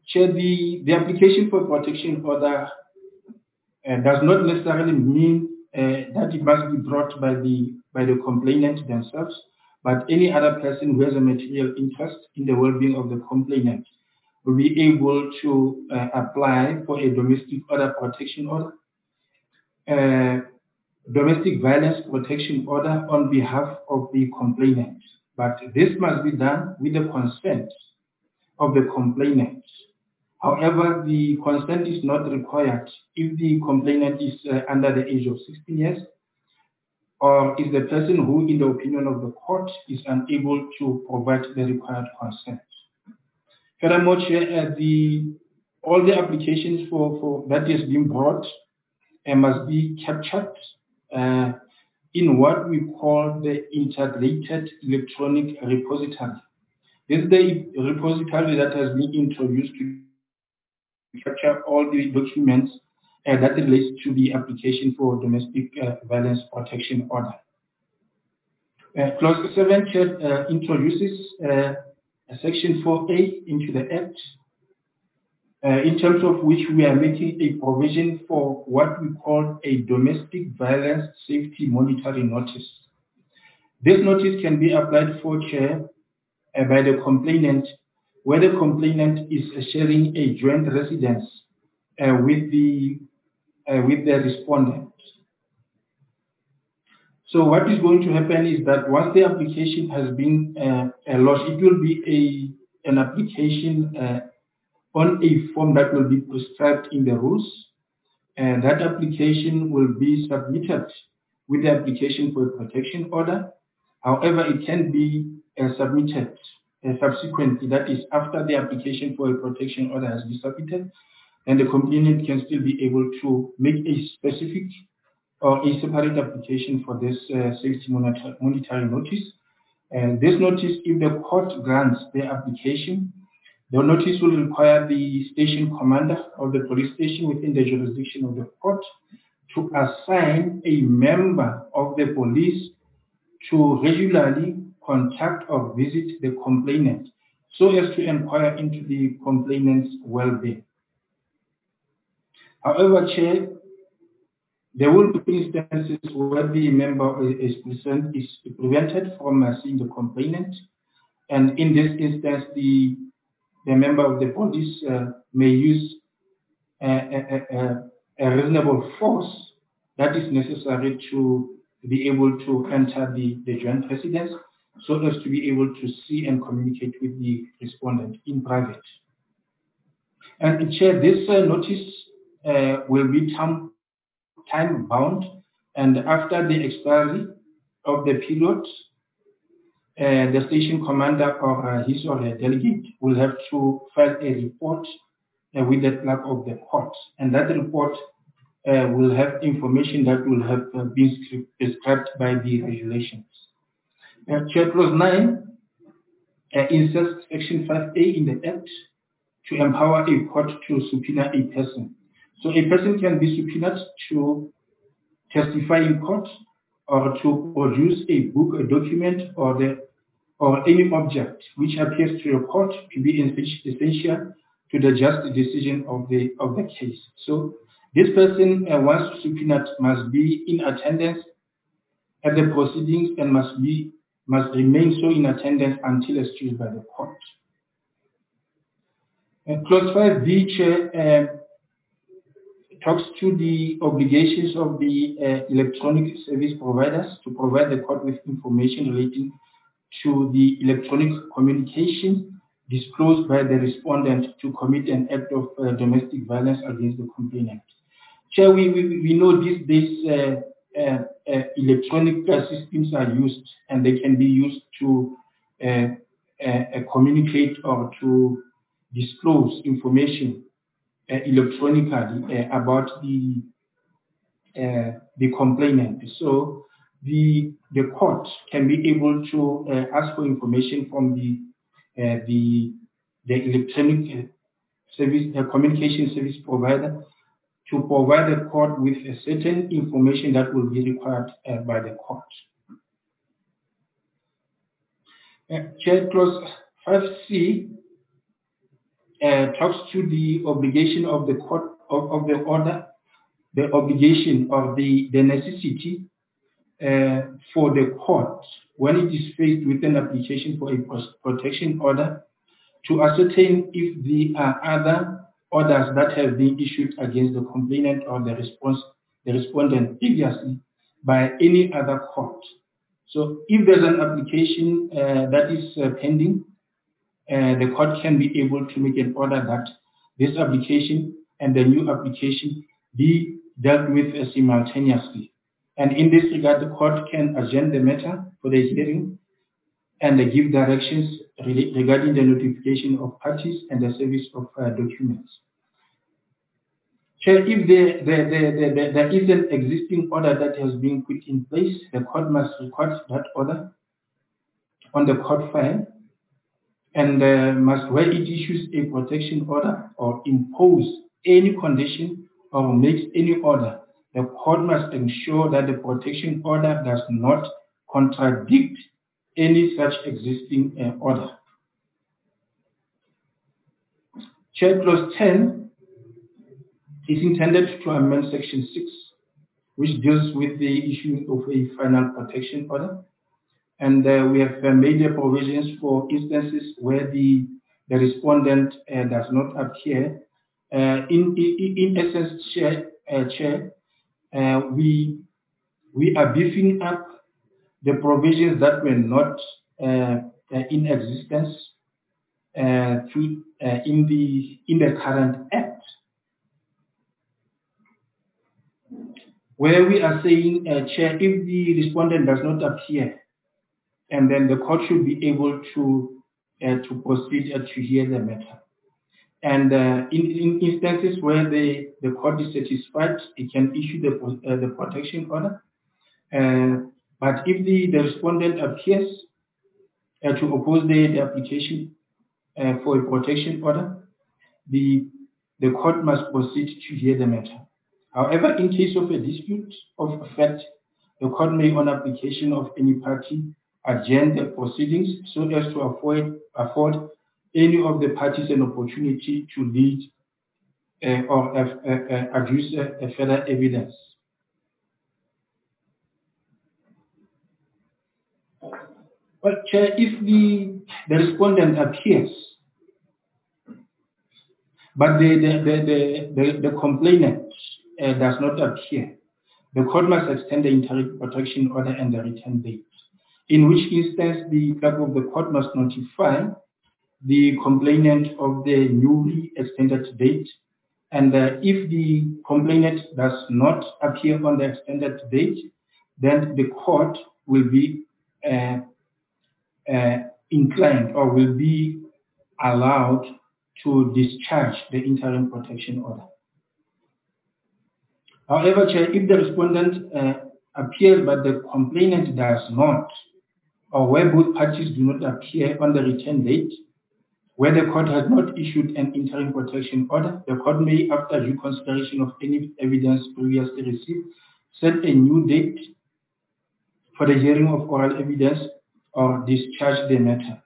Speaker 6: Chair, the, the application for protection order uh, does not necessarily mean uh, that it must be brought by the by the complainant themselves, but any other person who has a material interest in the well-being of the complainant will be able to uh, apply for a domestic order protection order, uh, domestic violence protection order on behalf of the complainant. But this must be done with the consent of the complainant. However, the consent is not required if the complainant is uh, under the age of sixteen years, or is the person who, in the opinion of the court, is unable to provide the required consent. Furthermore, Chair, uh, the, all the applications for, for that is being brought uh, must be captured uh, in what we call the integrated electronic repository. This is the repository that has been introduced to capture all the documents uh, that relates to the application for domestic uh, violence protection order. Uh, Clause seven uh, introduces uh, Section four A into the Act, uh, in terms of which we are making a provision for what we call a domestic violence safety monitoring notice. This notice can be applied for, Chair, uh, by the complainant, where the complainant is uh, sharing a joint residence uh, with the uh, with the respondent. So what is going to happen is that once the application has been uh, lodged, it will be a an application uh, on a form that will be prescribed in the rules, and that application will be submitted with the application for a protection order. However, it can be uh, submitted uh, subsequently, that is after the application for a protection order has been submitted, and the complainant can still be able to make a specific or a separate application for this uh, safety monitor monitoring notice. And this notice, if the court grants the application, the notice will require the station commander of the police station within the jurisdiction of the court to assign a member of the police to regularly contact or visit the complainant so as to inquire into the complainant's well-being. However, Chair, there will be instances where the member is, present, is prevented from uh, seeing the complainant, and in this instance, the, the member of the police uh, may use a, a, a, a reasonable force that is necessary to be able to enter the, the joint residence so as to be able to see and communicate with the respondent in private. And Chair, this uh, notice uh, will be time, time bound, and after the expiry of the period, uh, the station commander or uh, his or her delegate will have to file a report uh, with the clerk of the court, and that report uh, will have information that will have uh, been prescribed by the regulations. Uh, Chair, Clause nine uh, inserts Section five A in the Act to empower a court to subpoena a person. So a person can be subpoenaed to testify in court or to produce a book, a document, or the or any object which appears to the court to be essential to the just decision of the of the case. So this person, uh, once subpoenaed, must be in attendance at the proceedings and must be must remain so in attendance until excused by the court. And Clause five B, Chair, uh, talks to the obligations of the uh, electronic service providers to provide the court with information relating to the electronic communication disclosed by the respondent to commit an act of uh, domestic violence against the complainant. Chair, we, we, we know these days uh, uh, uh, electronic uh, systems are used, and they can be used to uh, uh, uh, communicate or to disclose information uh, electronically uh, about the uh, the complainant. So the the court can be able to uh, ask for information from the uh, the the electronic service uh, communication service provider to provide the court with a certain information that will be required uh, by the court. Uh, Chair, Clause five C uh, talks to the obligation of the court of, of the order, the obligation of the, the necessity uh, for the court when it is faced with an application for a protection order to ascertain if there are other orders that have been issued against the complainant or the response the respondent previously by any other court. So if there's an application uh, that is uh, pending, uh, the court can be able to make an order that this application and the new application be dealt with uh, simultaneously. And in this regard, the court can adjourn the matter for the hearing and uh, give directions re regarding the notification of parties and the service of uh, documents. Chair, if there, there, there, there, there is an existing order that has been put in place, the court must record that order on the court file and uh, must, where it issues a protection order or impose any condition or makes any order, the court must ensure that the protection order does not contradict any such existing uh, order. Chair, clause ten is intended to amend section six, which deals with the issue of a final protection order. And uh, we have uh, made the provisions for instances where the, the respondent uh, does not appear. Uh, in, in, in essence, Chair, uh, Chair uh, we, we are beefing up the provisions that were not uh, uh, in existence uh, to, uh, in, the, in the current Act, where we are saying, uh, Chair, if the respondent does not appear, and then the court should be able to uh, to proceed uh, to hear the matter. And uh, in, in instances where the, the court is satisfied, it can issue the, uh, the protection order. Uh, but if the, the respondent appears uh, to oppose the, the application uh, for a protection order, the, the court must proceed to hear the matter. However, in case of a dispute of fact, the court may, on application of any party, adjourn the proceedings so as to avoid, afford any of the parties an opportunity to lead uh, or uh, uh, adduce uh, further evidence. Well, Chair, if the, the respondent appears, but the, the, the, the, the complainant Uh, does not appear, the court must extend the interim protection order and the return date, in which instance the clerk of the court must notify the complainant of the newly extended date, and uh, if the complainant does not appear on the extended date, then the court will be uh, uh, inclined or will be allowed to discharge the interim protection order. However, Chair, if the respondent uh, appears but the complainant does not, or where both parties do not appear on the return date, where the court has not issued an interim protection order, the court may, after due consideration of any evidence previously received, set a new date for the hearing of oral evidence or discharge the matter.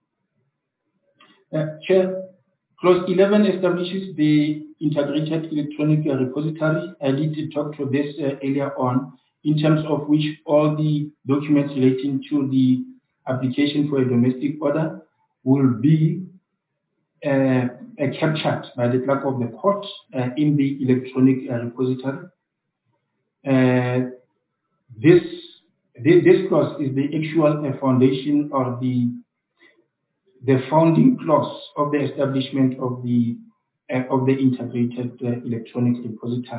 Speaker 6: Uh, Chair, Clause eleven establishes the integrated electronic repository. I did talk to this uh, earlier on, in terms of which all the documents relating to the application for a domestic order will be uh, uh, captured by the clerk of the court uh, in the electronic uh, repository. Uh, this, this, this clause is the actual uh, foundation or the the founding clause of the establishment of the uh, of the integrated uh, electronic repository.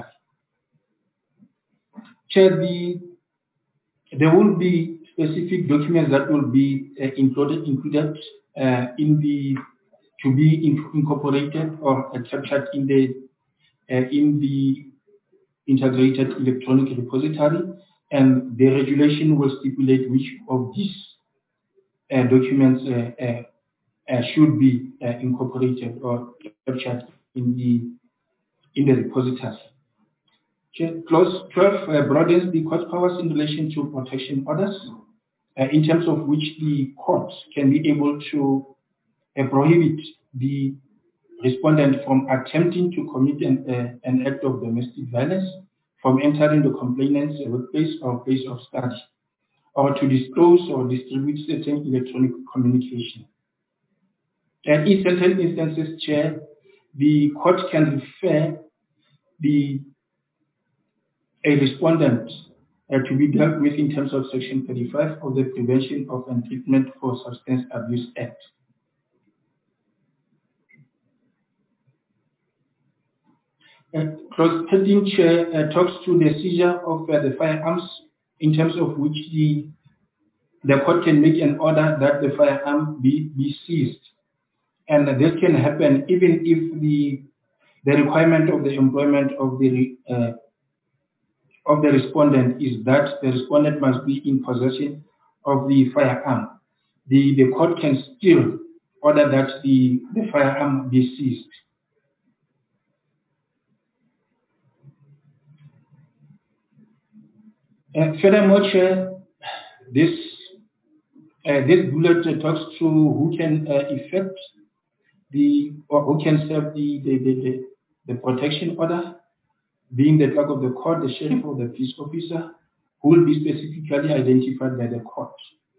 Speaker 6: Chair, the, there will be specific documents that will be uh, included included uh, in the to be in, incorporated or uh, captured in the uh, in the integrated electronic repository, and the regulation will stipulate which of these uh, documents uh, uh, Uh, should be uh, incorporated or captured in the in the repository. Clause twelve uh, broadens the court powers in relation to protection orders, uh, in terms of which the court can be able to uh, prohibit the respondent from attempting to commit an, uh, an act of domestic violence, from entering the complainant's workplace or place of study, or to disclose or distribute certain electronic communication. And in certain instances, Chair, the court can refer the a respondent uh, to be dealt with in terms of Section thirty-five of the Prevention of and Treatment for Substance Abuse Act. Uh, Clause thirteen, Chair, uh, talks to the seizure of uh, the firearms, in terms of which the the court can make an order that the firearm be, be seized. And this can happen even if the the requirement of the employment of the uh, of the respondent is that the respondent must be in possession of the firearm. The, the court can still order that the, the firearm be seized. And furthermore, Chair, this, uh, this bullet uh, talks to who can uh, effect the, or who can serve the, the, the, the, the protection order, being the clerk of the court, the sheriff, or the peace officer, who will be specifically identified by the court.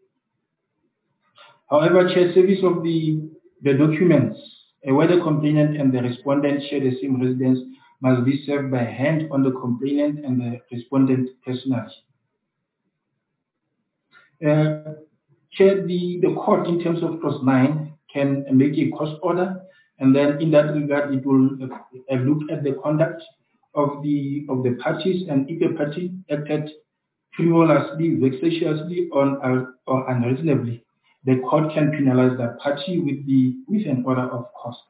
Speaker 6: However, Chair, service of the, the documents, uh, where the complainant and the respondent share the same residence, must be served by hand on the complainant and the respondent personally. Uh, Chair, the, the court, in terms of clause nine, can make a court order, and then in that regard, it will uh, look at the conduct of the of the parties, and if the party acted frivolously, vexatiously, or, or unreasonably, the court can penalize that party with the with an order of costs.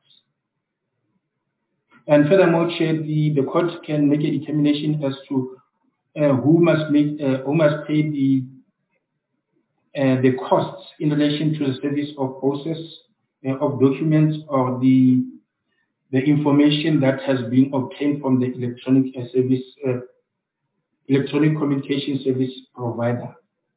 Speaker 6: And furthermore, Chair, the, the court can make a determination as to uh, who must make uh, who must pay the uh, the costs in relation to the service of process uh, of documents or the the information that has been obtained from the electronic uh, service uh, electronic communication service provider.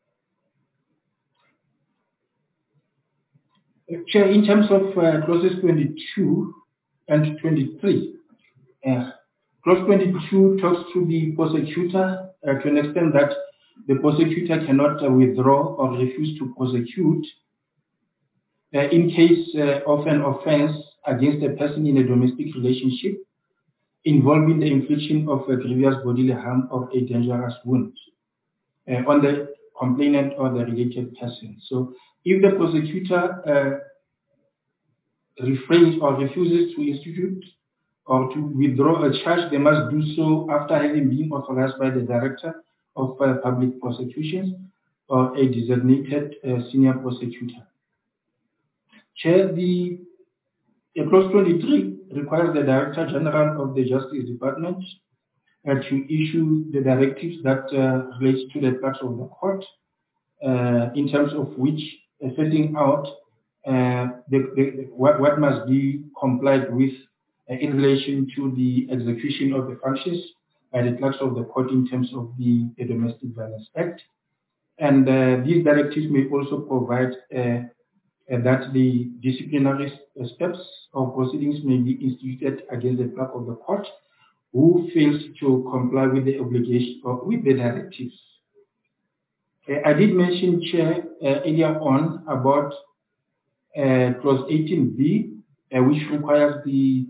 Speaker 6: Chair, in terms of uh, clauses twenty-two and twenty-three, uh, clause twenty-two talks to the prosecutor uh, to an extent that the prosecutor cannot uh, withdraw or refuse to prosecute uh, in case uh, of an offense against a person in a domestic relationship involving the infliction of a grievous bodily harm or a dangerous wound uh, on the complainant or the related person. So if the prosecutor uh, refrains or refuses to institute or to withdraw a charge, they must do so after having been authorized by the Director of uh, Public Prosecutions or a designated uh, senior prosecutor. Chair, the uh, clause twenty-three requires the Director General of the Justice Department uh, to issue the directives that uh, relates to the clerks of the court, uh, in terms of which uh, setting out uh, the, the, what, what must be complied with uh, in relation to the execution of the functions by the clerks of the court in terms of the, the Domestic Violence Act. And uh, these directives may also provide uh, uh, that the disciplinary steps or proceedings may be instituted against the clerk of the court who fails to comply with the obligation or with the directives. Uh, I did mention, Chair, uh, earlier on about uh, clause eighteen B, uh, which requires the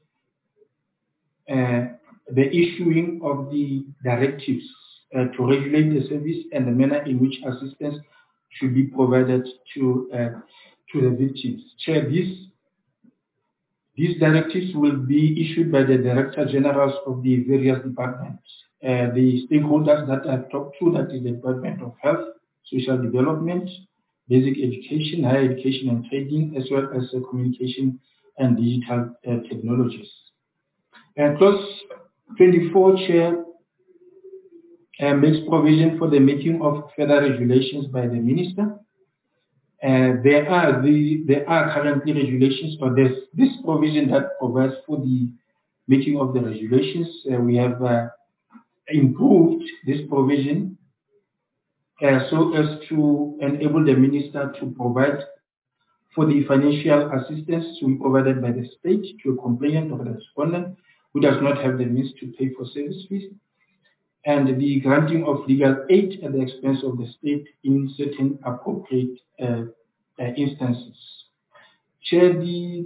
Speaker 6: uh, the issuing of the directives uh, to regulate the service and the manner in which assistance should be provided to uh, to the victims. Chair, these these directives will be issued by the Director Generals of the various departments. Uh, the stakeholders that I've talked to, that is the Department of Health, Social Development, Basic Education, Higher Education and Training, as well as uh, Communication and Digital uh, Technologies. And clause twenty-four, Chair, uh, makes provision for the making of further regulations by the Minister. Uh, there are the there are currently regulations, or there's this provision that provides for the making of the regulations. Uh, we have uh, improved this provision uh, so as to enable the Minister to provide for the financial assistance to be provided by the state to a complainant or a respondent who does not have the means to pay for service fees, and the granting of legal aid at the expense of the state in certain appropriate uh, uh, instances. Chair, the,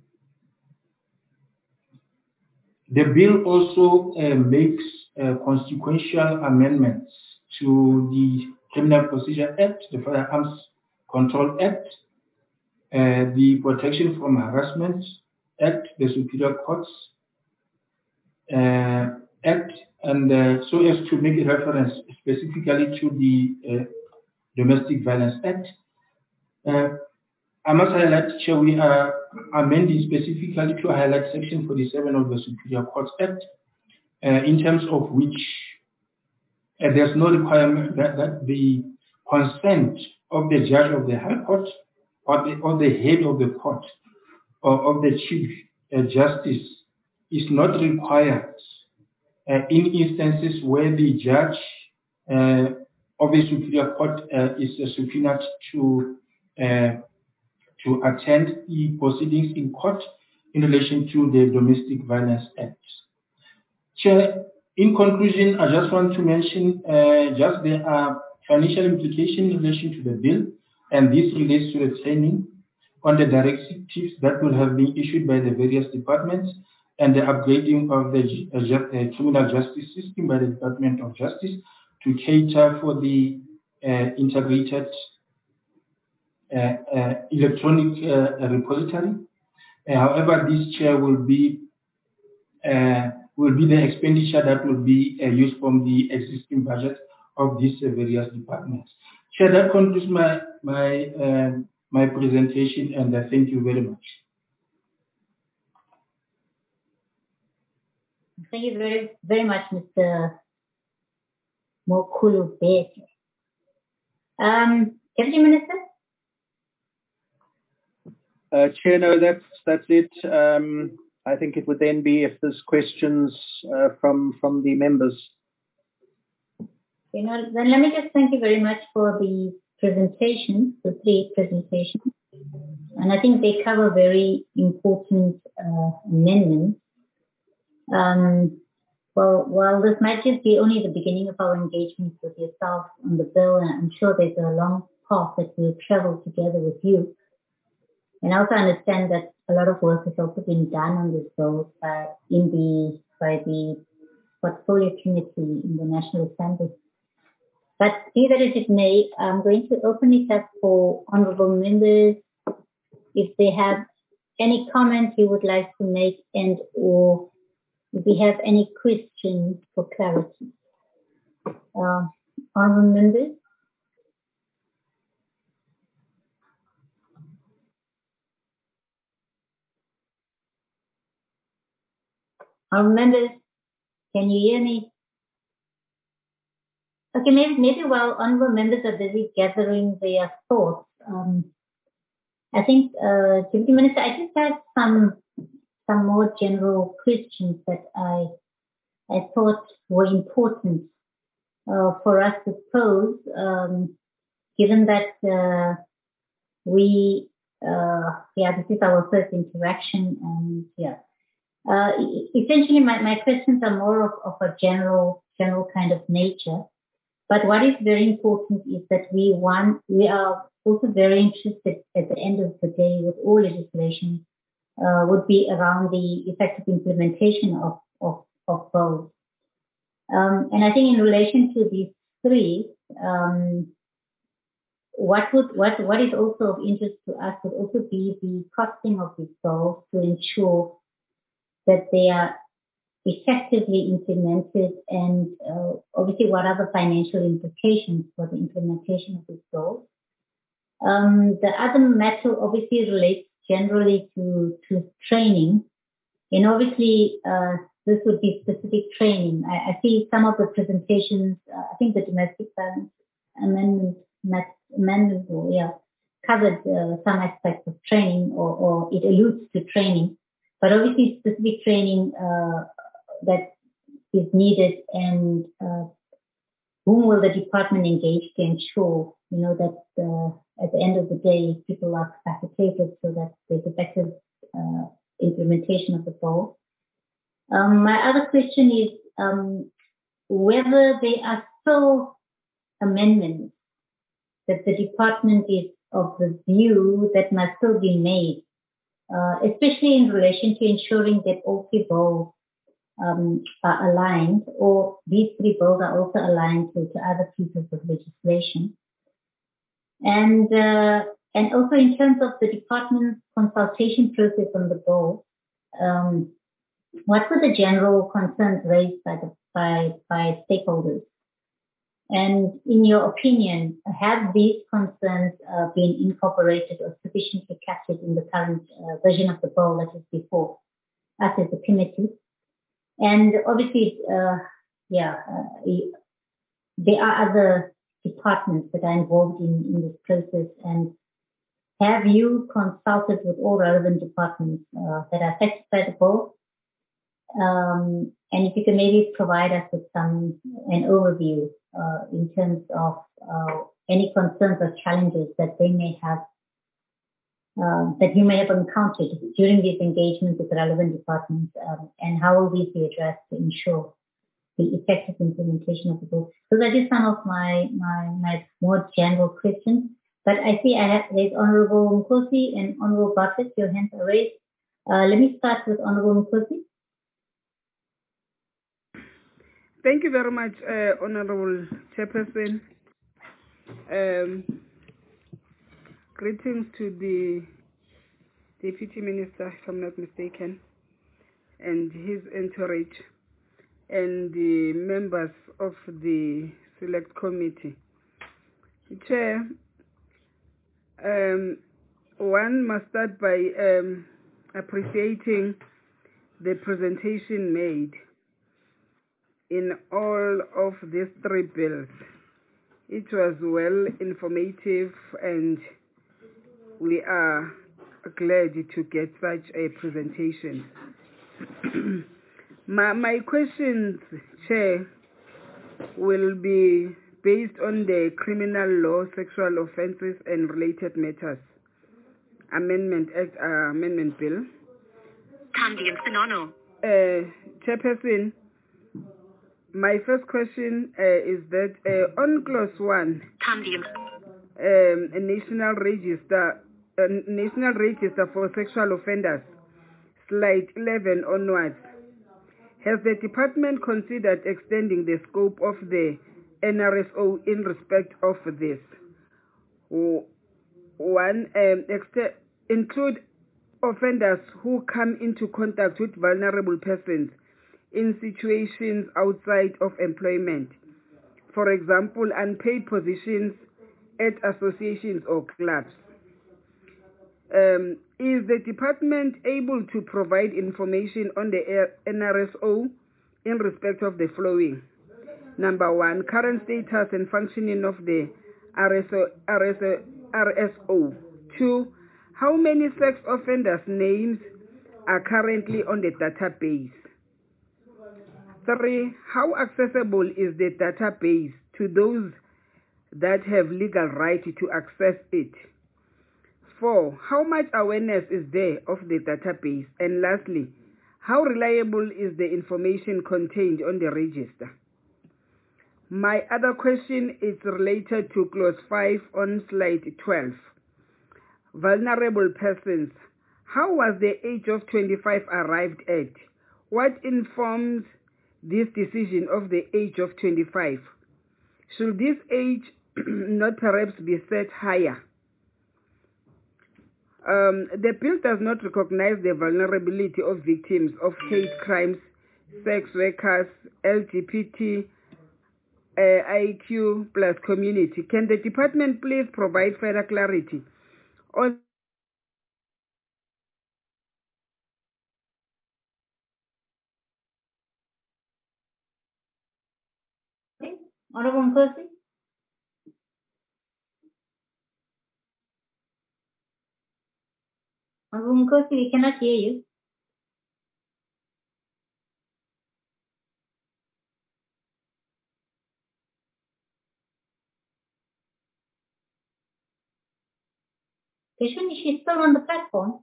Speaker 6: the bill also uh, makes uh, consequential amendments to the Criminal Procedure Act, the Firearms Control Act, uh, the Protection from Harassment Act, the Superior Courts uh, Act, and uh, so as to make a reference specifically to the uh, Domestic Violence Act. Uh, I must highlight, Chair, we are amending specifically to highlight Section forty-seven of the Superior Courts Act, uh, in terms of which uh, there's no requirement that, that the consent of the judge of the High Court or the, or the head of the court or of the Chief uh, Justice is not required Uh, in instances where the judge uh, of the Superior Court uh, is uh, subpoenaed to uh, to attend the proceedings in court in relation to the Domestic Violence Act. Chair, in conclusion, I just want to mention uh, just there are financial implications in relation to the bill, and this relates to the training on the directives that will have been issued by the various departments and the upgrading of the uh, uh, criminal justice system by the Department of Justice to cater for the uh, integrated uh, uh, electronic uh, repository. Uh, however, this chair will be uh, will be the expenditure that will be uh, used from the existing budget of these uh, various departments. Chair, that concludes my my uh, my presentation, and uh, thank you very much.
Speaker 1: Thank you very, very much, Mister Mokhulubeke. Um, Deputy Minister?
Speaker 2: Uh, Chair, no, that's, that's it. Um, I think it would then be if there's questions uh, from, from the members.
Speaker 1: You know, then let me just thank you very much for the presentations, the three presentations. And I think they cover very important uh, amendments. Um, well, while this might just be only the beginning of our engagement with yourself on the bill, and I'm sure there's a long path that we'll travel together with you. And I also understand that a lot of work has also been done on this bill by, in the, by the Portfolio Committee in the National Assembly. But be that as it may, I'm going to open it up for honorable members if they have any comments you would like to make, and or if we have any questions for clarity. Uh, honorable members? Honorable members, can you hear me? Okay, maybe, maybe while honorable members are busy gathering their thoughts, um, I think, uh, Deputy Minister, I just had some some more general questions that I I thought were important uh, for us to pose, um, given that uh, we, uh, yeah, this is our first interaction, and yeah. Uh, essentially, my, my questions are more of, of a general general kind of nature. But what is very important is that we want, we are also very interested at the end of the day with all legislation uh, would be around the effective implementation of, of, of both. Um, and I think in relation to these three, um, what would what what is also of interest to us would also be the costing of these goals to ensure that they are effectively implemented, and uh, obviously what are the financial implications for the implementation of these goals. Um, the other matter obviously relates generally to, to training, and obviously uh, this would be specific training. I, I see some of the presentations, uh, I think the domestic violence amendment, amendment yeah, covered uh, some aspects of training, or, or it alludes to training, but obviously specific training uh, that is needed, and uh, whom will the department engage to ensure, you know, that uh, at the end of the day, people are capacitated so that there's effective uh, implementation of the goal. Um, my other question is um, whether there are still amendments that the department is of the view that must still be made, uh, especially in relation to ensuring that all three bills um, are aligned, or these three bills are also aligned to, to other pieces of legislation. And uh, and also in terms of the department's consultation process on the bill, um, what were the general concerns raised by the by by stakeholders? And in your opinion, have these concerns uh, been incorporated or sufficiently captured in the current uh, version of the bill that is before us as a committee? And obviously, uh, yeah, uh, there are other departments that are involved in, in this process. And have you consulted with all relevant departments uh, that are affected by the bill? Um, and if you can maybe provide us with some an overview uh, in terms of uh, any concerns or challenges that they may have, uh, that you may have encountered during these engagements with relevant departments, um, and how will these be addressed to ensure the effective implementation of the bill? So that is some of my my, my more general questions. But I see I have there's Honorable Nkosi and Honorable Bartlett. Your hands are raised. Uh, let me start with Honorable Nkosi.
Speaker 7: Thank you very much, uh, Honorable Chairperson. Um, greetings to the Deputy Minister, if I'm not mistaken, and his entourage, and the members of the Select Committee. Chair, um, one must start by um, appreciating the presentation made in all of these three bills. It was well informative, and we are glad to get such a presentation. my, my questions, Chair, will be based on the Criminal Law, Sexual Offences and Related Matters Amendment Act, uh, Amendment Bill. Uh, Chairperson, my first question uh, is that uh, on clause one, um, a national register, a national register for sexual offenders, slide eleven onwards, has the department considered extending the scope of the N R S O in respect of this? One, um, ext- include offenders who come into contact with vulnerable persons in situations outside of employment. For example, unpaid positions at associations or clubs. Um, is the department able to provide information on the N R S O in respect of the following? Number one, current status and functioning of the R S O. Two, how many sex offenders' names are currently on the database? Three, how accessible is the database to those that have legal right to access it? Four, how much awareness is there of the database? And lastly, how reliable is the information contained on the register? My other question is related to clause five on slide twelve. Vulnerable persons. How was the age of twenty-five arrived at? What informs this decision of the age of twenty-five? Should this age not perhaps be set higher? Um, the bill does not recognize the vulnerability of victims of hate crimes, sex workers, L G B T, uh, I Q plus community. Can the department please provide further clarity on
Speaker 1: Okay. Honorable Nkosi. Honorable Nkosi, we cannot hear you. Gershwin, is she still on the platform?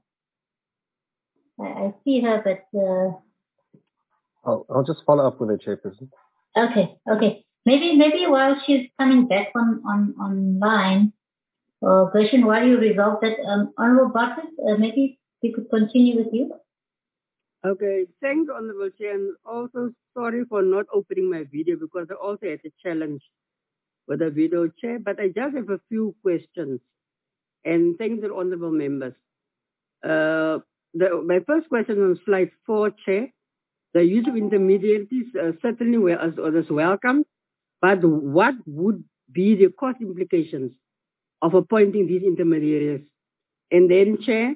Speaker 1: I, I see her, but... Uh...
Speaker 8: I'll, I'll just follow up with her, Chairperson.
Speaker 1: Okay, okay. Maybe maybe while she's coming back on, on online, uh, Gershwin, while you resolve that, um, Honorable Bartlett, uh, maybe we could continue with you.
Speaker 9: Okay, thanks, Honorable Chair, and also sorry for not opening my video because I also had a challenge with the video, Chair, but I just have a few questions. And thanks to Honorable members. Uh, the, my first question on slide four, Chair, the use of intermediaries uh, certainly were as, as welcome, but what would be the cost implications of appointing these intermediaries? And then, Chair,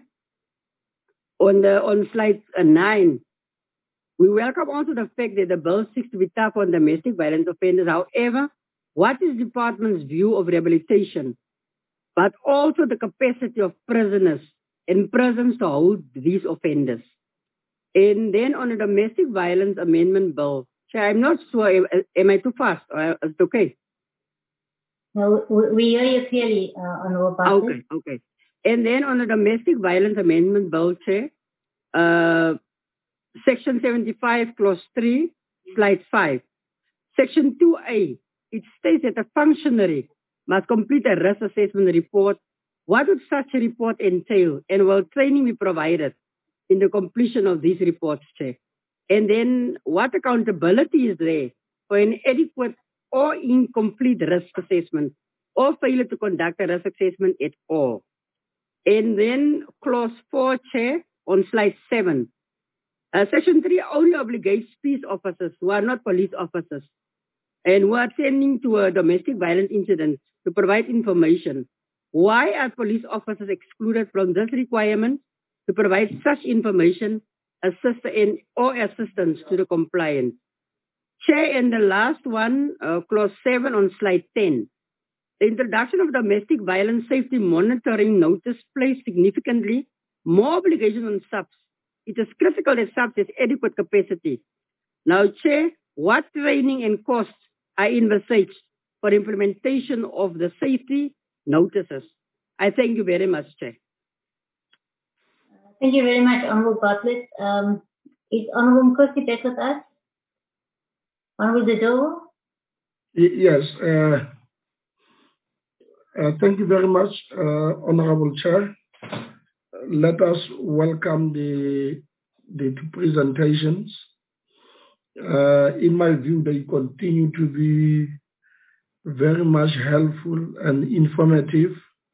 Speaker 9: on the on slide uh, nine, we welcome also the fact that the bill seeks to be tough on domestic violence offenders. However, what is the department's view of rehabilitation, but also the capacity of prisoners and prisons to hold these offenders? And then on the domestic violence amendment bill, Chair, I'm not sure, am, am I too fast? Or is it okay?
Speaker 1: No, we hear you clearly, uh, Honorable Bartlett.
Speaker 9: Okay, okay. And then on the domestic violence amendment bill, Chair, uh, Section seventy-five, Clause three, Slide five. Section two A, it states that a functionary must complete a risk assessment report. What would such a report entail, and will training be provided in the completion of these reports, Chair? And then what accountability is there for inadequate or incomplete risk assessment or failure to conduct a risk assessment at all? And then Clause four, Chair, on Slide seven. Uh, Section three only obligates peace officers who are not police officers and who are attending to a domestic violence incident to provide information. Why are police officers excluded from this requirement to provide such information, assist in, or assistance to the compliance? Chair, and the last one, uh, Clause seven on Slide ten. The introduction of domestic violence safety monitoring notice placed significantly more obligation on subs. It is critical that subs has adequate capacity. Now, Chair, what training and costs are envisaged for implementation of the safety notices? I thank you very much, Chair.
Speaker 1: Thank you very much, Honorable Bartlett. Um, is Honorable Nkosi back with us? Honorable Zadowo?
Speaker 6: Yes. Uh, uh, thank you very much, uh, Honorable Chair. Let us welcome the, the two presentations. Uh, in my view, they continue to be very much helpful and informative.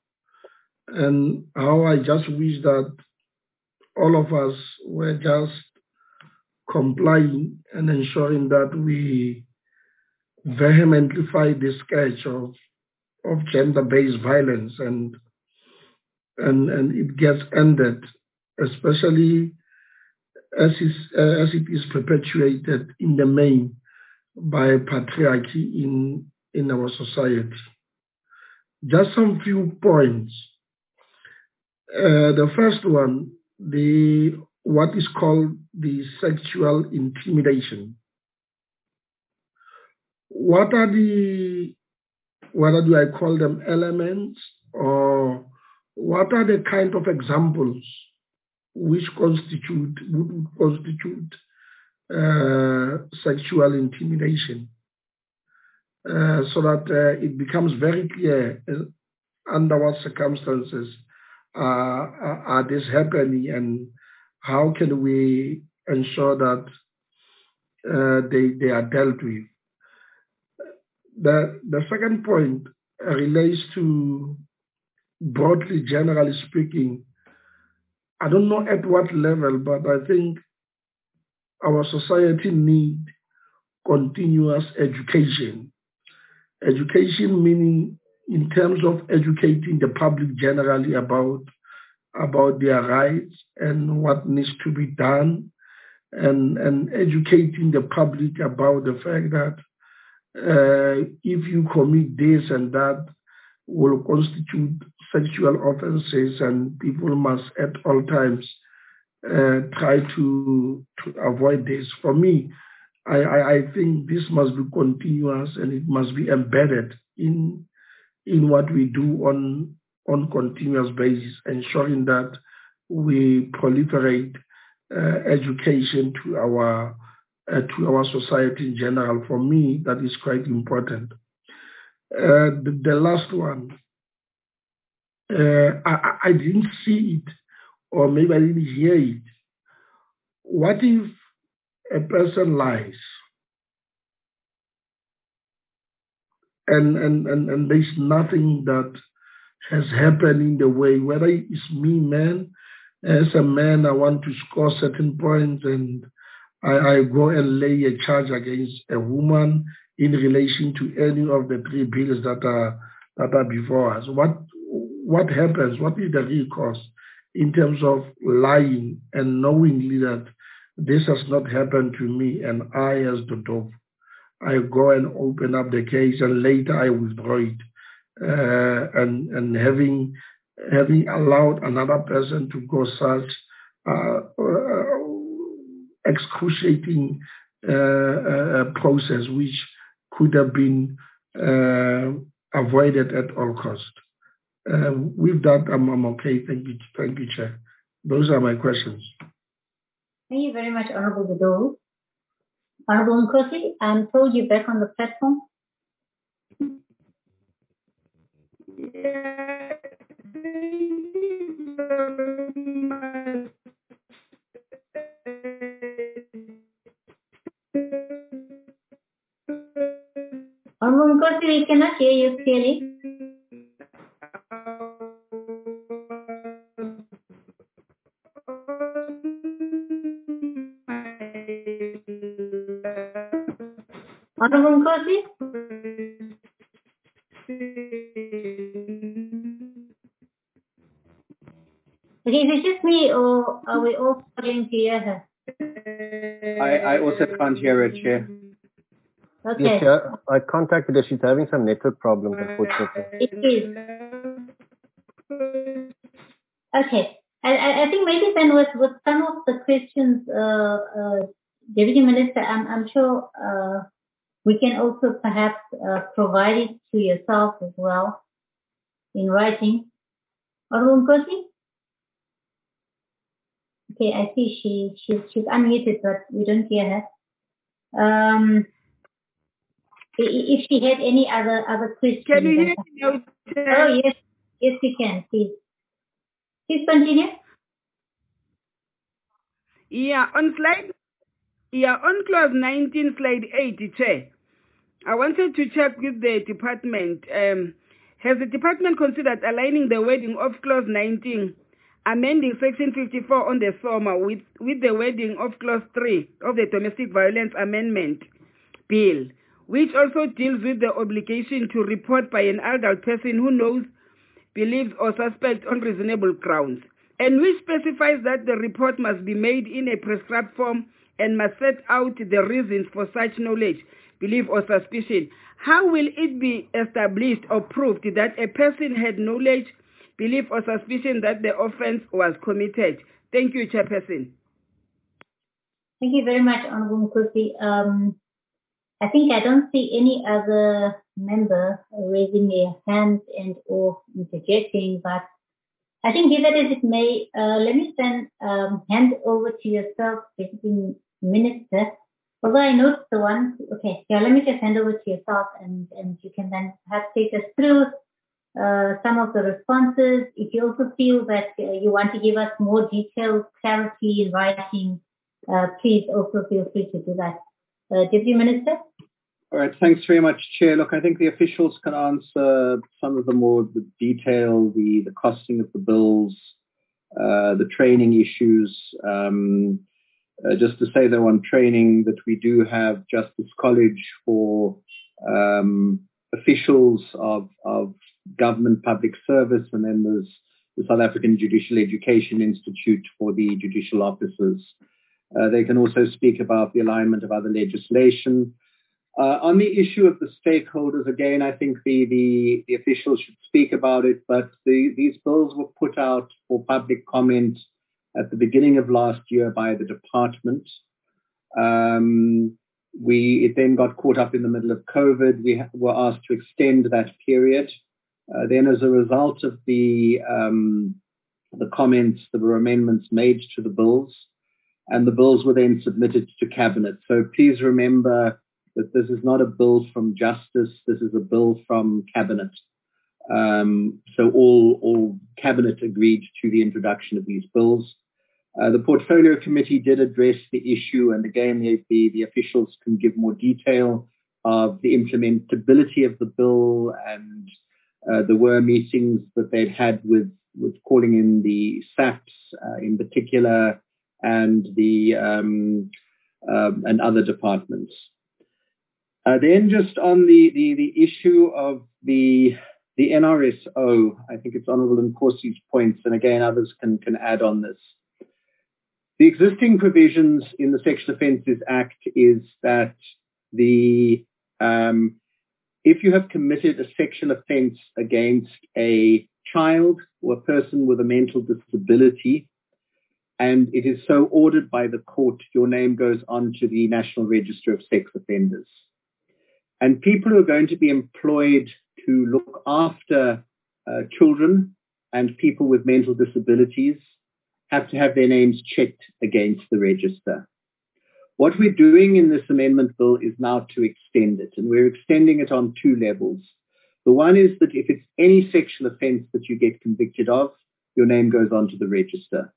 Speaker 6: And how I just wish that all of us were just complying and ensuring that we vehemently fight the scourge of, of gender-based violence and And, and it gets ended, especially as, is, uh, as it is perpetuated in the main by patriarchy in, in our society. Just some few points. Uh, the first one, the what is called the sexual intimidation. What are the, what do I call them, elements, or what are the kind of examples which constitute would constitute uh, sexual intimidation, uh, so that uh, it becomes very clear uh, under what circumstances uh, are, are this happening, and how can we ensure that uh, they they are dealt with. The the second point relates to, broadly, generally speaking, I don't know at what level, but I think our society needs continuous education. Education meaning in terms of educating the public generally about, about their rights and what needs to be done, and, and educating the public about the fact that uh, if you commit this and that, will constitute sexual offenses, and people must at all times uh, try to, to avoid this. For me, I, I, I think this must be continuous, and it must be embedded in, in what we do on, on continuous basis, ensuring that we proliferate uh, education to our uh, to our society in general. For me, that is quite important. Uh, the, the last one, uh, I, I didn't see it, or maybe I didn't hear it. What if a person lies and, and, and, and there's nothing that has happened in the way, whether it's me, man, as a man, I want to score certain points and I, I go and lay a charge against a woman in relation to any of the three bills that are that are before us. What what happens? What is the recourse in terms of lying and knowingly that this has not happened to me and I, as the dog, I go and open up the case and later I withdraw it, uh, and and having having allowed another person to go such uh, uh, excruciating uh, uh, process which could have been uh, avoided at all cost. Uh, with that, I'm, I'm okay. Thank you, thank you, Chair. Those are my questions.
Speaker 1: Thank you very much, Honorable Badou. Honorable Nkosi, I'm told you're back on the platform.
Speaker 7: Yeah, thank you very much.
Speaker 1: Honorable Nkosi, we cannot hear you clearly. Honorable Nkosi? Okay, is it just me or are we all struggling to hear her?
Speaker 2: I, I also can't hear her, Chair.
Speaker 1: Okay.
Speaker 8: Yes, Chair. I contacted her. She's having some network problems, unfortunately.
Speaker 1: It is. Okay. I, I, I think maybe then with, with some of the questions, uh, uh, Deputy Minister, I'm, I'm sure uh, we can also perhaps uh, provide it to yourself as well in writing. Honorable Nkosi? Okay, I see she, she she's unmuted, but we don't hear her. Um, if she had any other other questions.
Speaker 7: Can you hear me now?
Speaker 1: Oh yes, yes we can. Please, please continue.
Speaker 7: Yeah, on slide, yeah, on clause nineteen, slide eight, Chair. I wanted to check with the department. Um, has the department considered aligning the wording of clause nineteen, amending section fifty-four on the S O M A with, with the wording of clause three of the Domestic Violence Amendment Bill, which also deals with the obligation to report by an adult person who knows, believes, or suspects on reasonable grounds, and which specifies that the report must be made in a prescribed form and must set out the reasons for such knowledge, belief, or suspicion. How will it be established or proved that a person had knowledge, belief, or suspicion that the offense was committed? Thank you, Chairperson.
Speaker 1: Thank you very much, Honorable Nkosi. Um, I think I don't see any other member raising their hand and or interjecting, but I think give it as it may, uh, let me then um, hand over to yourself, Deputy Minister. Although I note the one, okay, yeah, let me just hand over to yourself and, and you can then perhaps take us through uh, some of the responses. If you also feel that uh, you want to give us more detailed clarity in writing, uh, please also feel free to do that. Uh, Deputy Minister?
Speaker 2: All right, thanks very much, Chair. Look, I think the officials can answer some of the more the detail, the, the costing of the bills, uh, the training issues. Um, uh, just to say though on training that we do have Justice College for um, officials of, of government public service, and then there's the South African Judicial Education Institute for the judicial officers. Uh, they can also speak about the alignment of other legislation. Uh, on the issue of the stakeholders, again, I think the, the, the officials should speak about it, but the, these bills were put out for public comment at the beginning of last year by the department. Um, we, it then got caught up in the middle of COVID. We were asked to extend that period. Uh, then as a result of the, um, the comments, there were amendments made to the bills, and the bills were then submitted to Cabinet. So please remember that this is not a bill from Justice, this is a bill from Cabinet. Um, so all, all Cabinet agreed to the introduction of these bills. Uh, the Portfolio Committee did address the issue, and again, the, the, the officials can give more detail of the implementability of the bill, and uh, there were meetings that they'd had with, with calling in the S A Ps uh, in particular, and the um, um, and other departments. Uh, then just on the, the, the issue of the the N R S O, I think it's Honourable Nkosi's points, and again others can, can add on this. The existing provisions in the Sexual Offences Act is that the um, if you have committed a sexual offence against a child or a person with a mental disability, and it is so ordered by the court, your name goes on to the National Register of Sex Offenders. And people who are going to be employed to look after uh, children and people with mental disabilities have to have their names checked against the register. What we're doing in this amendment bill is now to extend it, and we're extending it on two levels. The one is that if it's any sexual offence that you get convicted of, your name goes onto the register.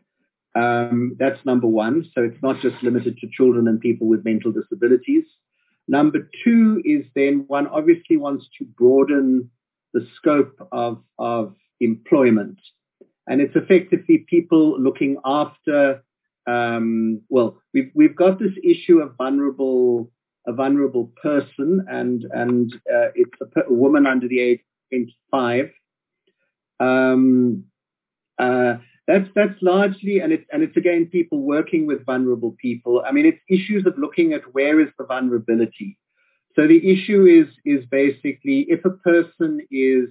Speaker 2: Um, that's number one. So it's not just limited to children and people with mental disabilities. Number two is then one obviously wants to broaden the scope of, of employment. And it's effectively people looking after, um, well, we've, we've got this issue of vulnerable, a vulnerable person, and, and uh, it's a, per, a woman under the age of twenty-five. Um, uh, That's that's largely, and it's and it's again people working with vulnerable people. I mean, it's issues of looking at where is the vulnerability. So the issue is is basically if a person is,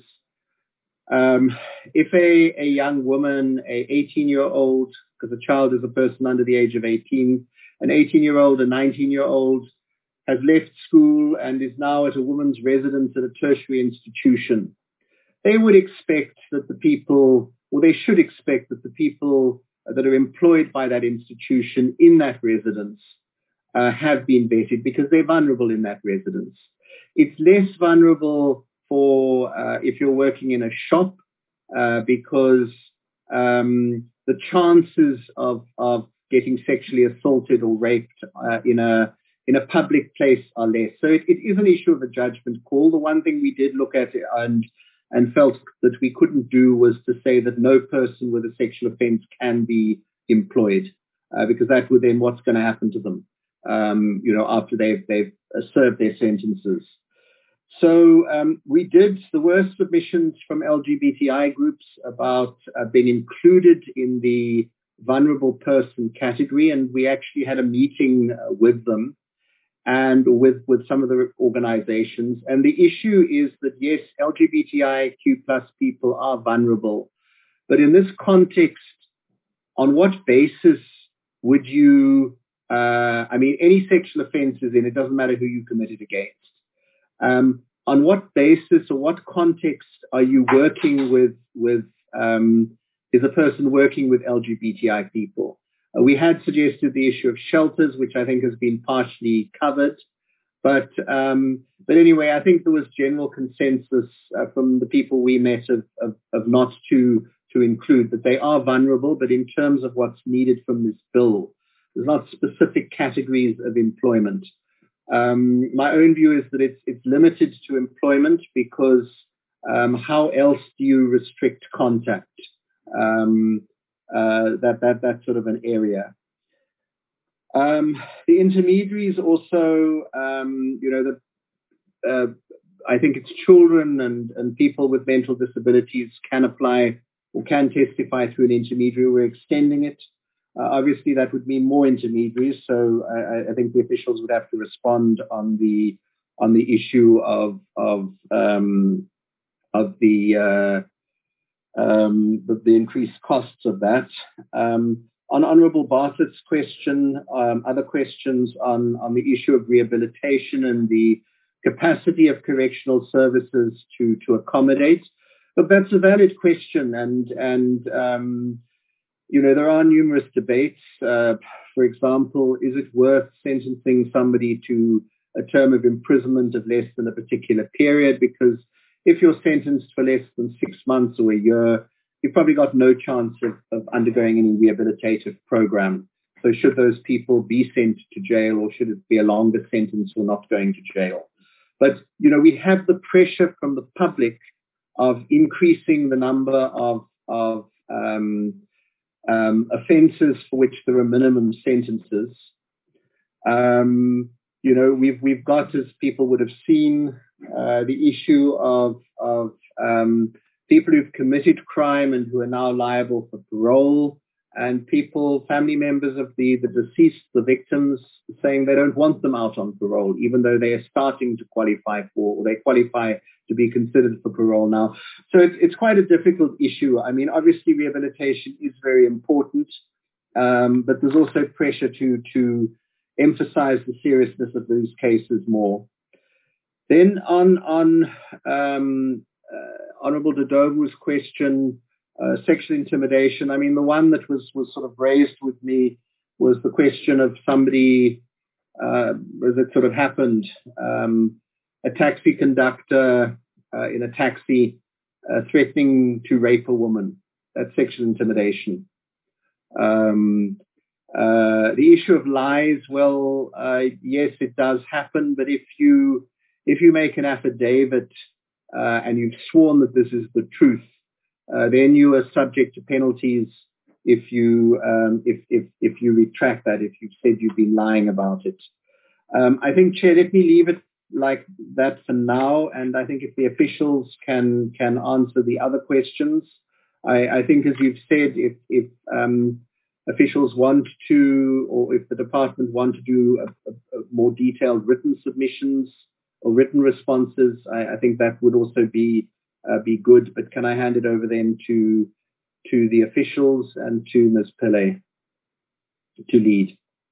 Speaker 2: um, if a, a young woman, a eighteen-year-old, because a child is a person under the age of eighteen, an eighteen-year-old, a nineteen-year-old has left school and is now at a woman's residence at a tertiary institution, they would expect that the people, or they should expect that the people that are employed by that institution in that residence uh, have been vetted because they're vulnerable in that residence. It's less vulnerable for uh, if you're working in a shop uh, because um, the chances of, of getting sexually assaulted or raped uh, in a in a public place are less. So it, it is an issue of a judgment call. The one thing we did look at and and felt that we couldn't do was to say that no person with a sexual offence can be employed, uh, because that would then what's going to happen to them, um, you know, after they've, they've served their sentences. So um, we did, there were submissions from L G B T I groups about uh, being included in the vulnerable person category, and we actually had a meeting uh, with them and with, with some of the organizations. And the issue is that, yes, L G B T I Q plus people are vulnerable. But in this context, on what basis would you, uh, I mean, any sexual offenses, and it doesn't matter who you committed against, um, on what basis or what context are you working with, with um, is a person working with L G B T I people? Uh, we had suggested the issue of shelters, which I think has been partially covered. But um, but anyway, I think there was general consensus uh, from the people we met of, of, of not to, to include that they are vulnerable, but in terms of what's needed from this bill, there's not specific categories of employment. Um, my own view is that it's, it's limited to employment because um, how else do you restrict contact? Um, Uh, that that that's sort of an area. Um, the intermediaries also, um, you know, the, uh, I think it's children and, and people with mental disabilities can apply or can testify through an intermediary. We're extending it. Uh, obviously, that would mean more intermediaries. So I, I think the officials would have to respond on the on the issue of of um, of the uh, Um, the, the increased costs of that. Um, on Honourable Bartlett's question, um, other questions on, on the issue of rehabilitation and the, capacity of correctional services to, to accommodate? But that's a valid question, and, and um, you know, there are numerous debates. Uh, for example, is it worth sentencing somebody to a term of imprisonment of less than a particular period? Because if you're sentenced for less than six months or a year, you've probably got no chance of, of undergoing any rehabilitative program. So should those people be sent to jail, or should it be a longer sentence or not going to jail? But, you know, we have the pressure from the public of increasing the number of, of um, um, offences for which there are minimum sentences. Um, you know, we've we've got, as people would have seen, uh, the issue of of um, people who've committed crime and who are now liable for parole, and people, family members of the, the deceased, the victims, saying they don't want them out on parole, even though they are starting to qualify for, or they qualify to be considered for parole now. So it's, it's quite a difficult issue. I mean, obviously rehabilitation is very important, um, but there's also pressure to, to emphasize the seriousness of those cases more. Then on, on um, uh, Honorable Dodovu's question, Uh, sexual intimidation. I mean, the one that was, was sort of raised with me was the question of somebody, uh, as it sort of happened, um, a taxi conductor uh, in a taxi uh, threatening to rape a woman. That's sexual intimidation. Um, uh, the issue of lies, well, uh, yes, it does happen, but if you if you make an affidavit uh, and you've sworn that this is the truth, Uh, then you are subject to penalties if you um, if, if if you retract that, if you've said you've been lying about it. Um, I think, Chair, let me leave it like that for now, and I think if the officials can can answer the other questions, I, I think, as you've said, if if um, officials want to, or if the department want to do a, a, a more detailed written submissions or written responses, I, I think that would also be Uh, be good, but can I hand it over then to to the officials and to Miz Pillay to lead?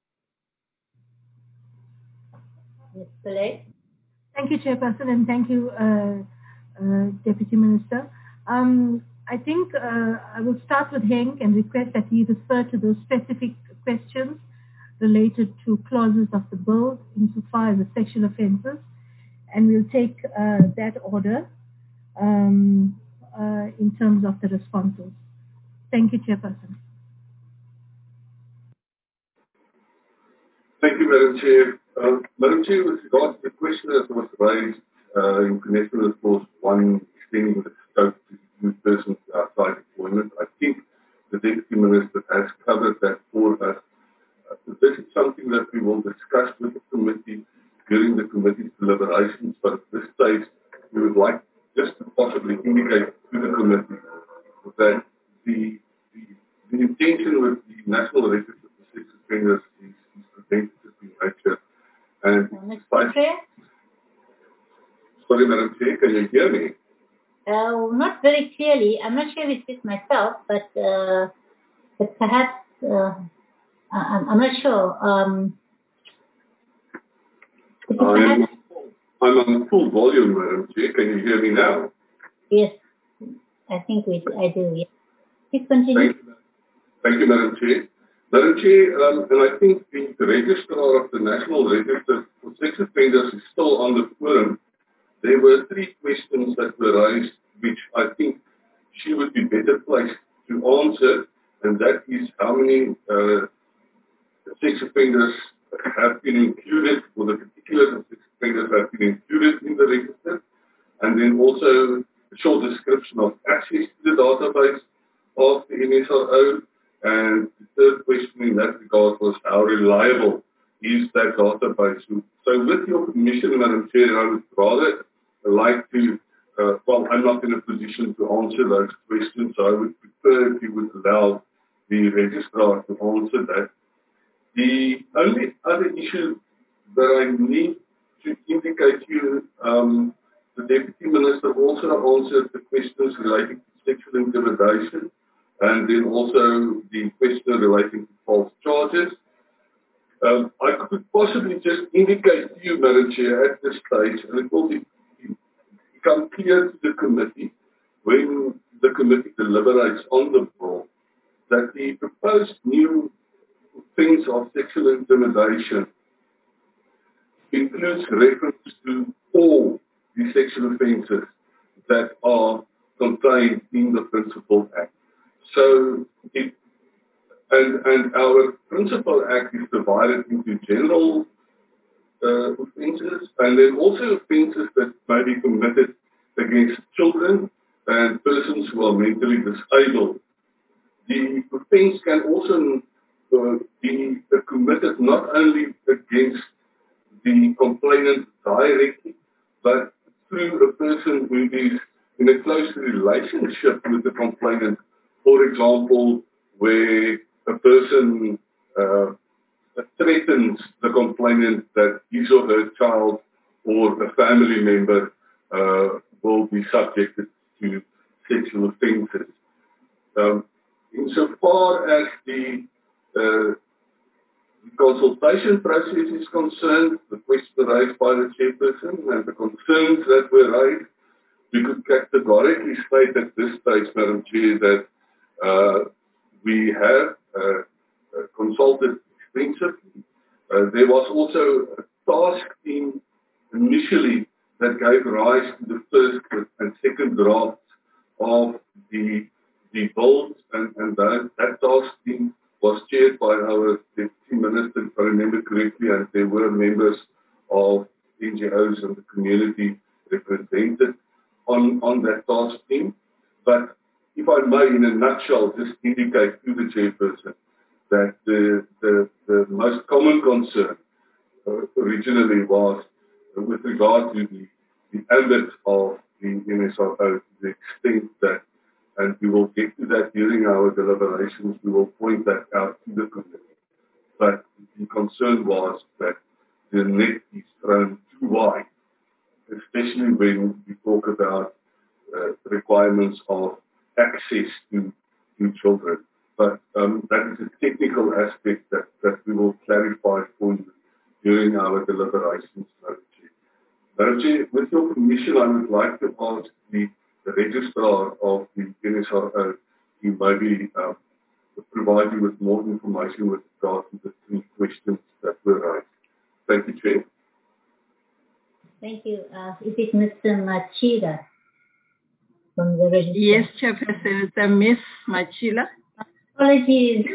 Speaker 1: Miz Pillay.
Speaker 3: Thank you, Chairperson, and thank you, uh, uh, Deputy Minister. Um, I think uh, I will start with Henk and request that he refer to those specific questions related to clauses of the bill insofar as the sexual offences, and we'll take uh, that order Um, uh, in terms of the responses. Thank you, Chairperson.
Speaker 4: Thank you, Madam Chair. Uh, Madam Chair, with regard to the question that was raised uh, in connection with, of course, one extending the scope to include persons outside employment, I think the Deputy Minister has covered that for us. Uh, this is something that we will discuss with the committee during the committee's deliberations, but at this stage, we would like just to possibly indicate to the committee that the, the, the intention with the National Register for Sex Offenders is, is preventative in nature. And by, sorry, Madam Chair, can you hear me?
Speaker 1: Uh, not very clearly. I'm not sure if it's with myself, but, uh, but perhaps uh, I'm, I'm not sure. Um,
Speaker 4: I'm, I'm on full volume, Madam Chair. Can you hear me now?
Speaker 1: Yes, I think we do. I do, yes. Please continue.
Speaker 4: Thank you, Thank you Madam Chair. Madam Chair, um, and I think the registrar of the National Register for Sex Offenders is still on the forum. There were three questions that were raised, which I think she would be better placed to answer, and that is how many uh, sex offenders have been included, or the particulars of sex offenders have been included in the register, and then also a short description of access to the database of the N S R O. And the third question in that regard was how reliable is that database. So with your permission, Madam Chair, I would rather like to, uh, well, I'm not in a position to answer those questions, so I would prefer if you would allow the registrar to answer that. The only other issue that I need to indicate to you, um, the Deputy Minister also answered the questions relating to sexual intimidation, and then also the question relating to false charges. Um, I could possibly just indicate to you, Madam Chair, at this stage, and it will be, become clear to the committee when the committee deliberates on the bill, that the proposed new offence of sexual intimidation includes reference to all the sexual offences that are contained in the Principal Act. So, it, and, and our Principal Act is divided into general uh, offences and then also offences that may be committed against children and persons who are mentally disabled. The offence can also uh, be committed not only against the complainant directly, but through a person who is in a close relationship with the complainant. For example, where a person uh, threatens the complainant that his or her child or a family member uh, will be subjected to sexual offences. Um, insofar as the uh, The consultation process is concerned, the question raised by the chairperson and the concerns that were raised, we could categorically state at this stage, Madam Chair, that uh, we have uh, uh, consulted extensively. Uh, there was also a task team initially that gave rise to the first and second drafts of the, the bills, and, and that, that task team was chaired by our Deputy Minister, if I remember correctly, and there were members of N G Os and the community represented on, on that task team. But if I may, in a nutshell, just indicate to the chairperson that the, the, the most common concern uh, originally was uh, with regard to the, the ambit of the N S R O, to the extent that, and we will get to that during our deliberations, we will point that out to the committee. But the concern was that the net is thrown too wide, especially when we talk about uh, requirements of access to, to children. But um, that is a technical aspect that, that we will clarify for you during our deliberations, Madam Chair. Madam Chair, with your permission, I would like to ask the the registrar of the N S R O to maybe uh, provide you with more information with regard to the three questions that were raised. Thank you, Chair.
Speaker 1: Thank you. Uh, is it Mister Machila from the registrar?
Speaker 10: Yes, Chairperson, it's a Miss Machila.
Speaker 1: Apologies.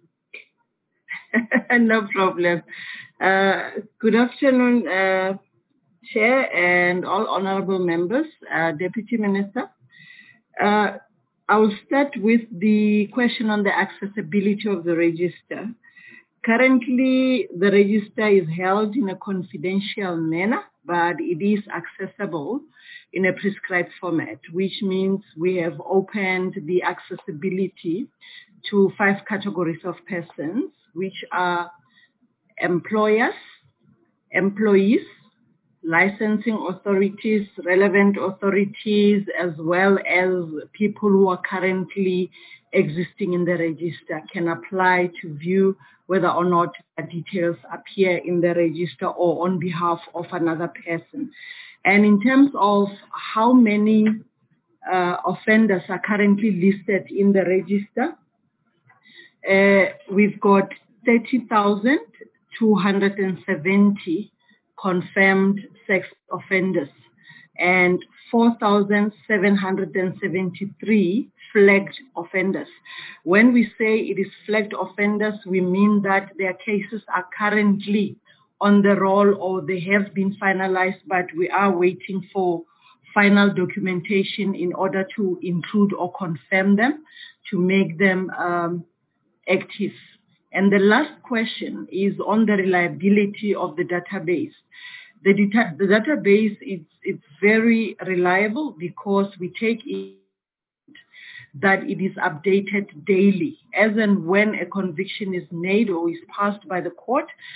Speaker 10: No problem. Uh, good afternoon, uh, Chair and all honorable members, uh, Deputy Minister. Uh, I will start with the question on the accessibility of the register. Currently, the register is held in a confidential manner, but it is accessible in a prescribed format, which means we have opened the accessibility to five categories of persons, which are employers, employees, licensing authorities, relevant authorities, as well as people who are currently existing in the register can apply to view whether or not their details appear in the register or on behalf of another person. And in terms of how many uh, offenders are currently listed in the register, uh, we've got thirty thousand two hundred seventy confirmed sex offenders and four thousand seven hundred seventy-three flagged offenders. When we say it is flagged offenders, we mean that their cases are currently on the roll or they have been finalized, but we are waiting for final documentation in order to include or confirm them to make them um, active. And the last question is on the reliability of the database. The, data, the database is it's very reliable because we take it that it is updated daily. As and when a conviction is made or is passed by the court,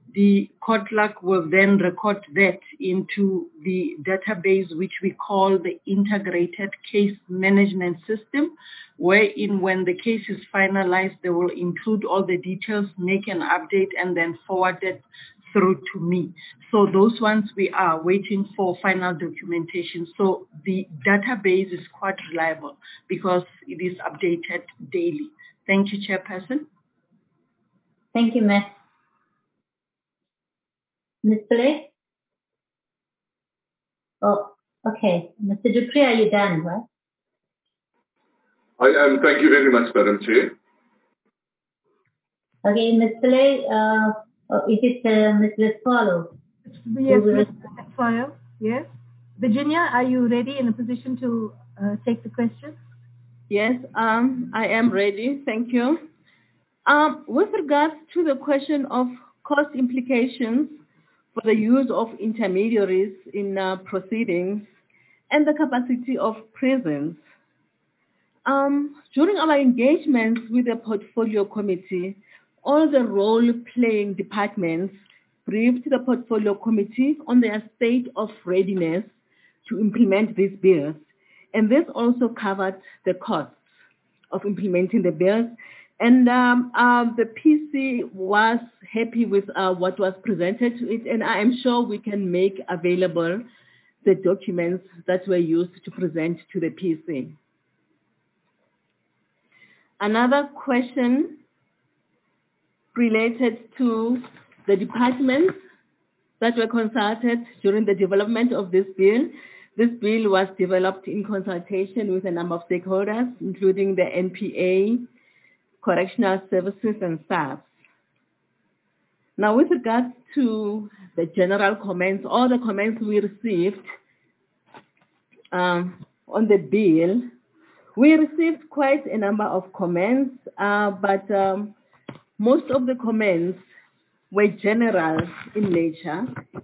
Speaker 10: the court clerk will then record that into the database, which we call the Integrated Case Management System, wherein when the case is finalized, they will include all the details, make an update, and then forward it through to me. So those ones we are waiting for final documentation. So the database is quite reliable because it is updated daily. Thank you, Chairperson.
Speaker 1: Thank you, Miz Miz Pillay? Oh, okay. Mister Dupree, are you done, right?
Speaker 4: I am. Thank you very much, Madam Chair.
Speaker 1: Okay, Miz Pillay, uh, oh, is it uh, Miz Leswalo?
Speaker 3: Yes, Miz Leswalo. Yes. Virginia, are you ready in a position to uh, take the question?
Speaker 5: Yes, um, I am ready. Thank you. Um, with regards to the question of cost implications for the use of intermediaries in uh, proceedings and the capacity of prisons, um, during our engagements with the Portfolio Committee, all the role-playing departments briefed the Portfolio Committee on their state of readiness to implement these bills. And this also covered the costs of implementing the bills. And um, uh, the P C was happy with uh, what was presented to it, and I am sure we can make available the documents that were used to present to the P C. Another question related to the departments that were consulted during the development of this bill. This bill was developed in consultation with a number of stakeholders, including the N P A, Correctional Services, and staff. Now, with regards to the general comments, all the comments we received um, on the bill, we received quite a number of comments, uh, but um, most of the comments were general in nature,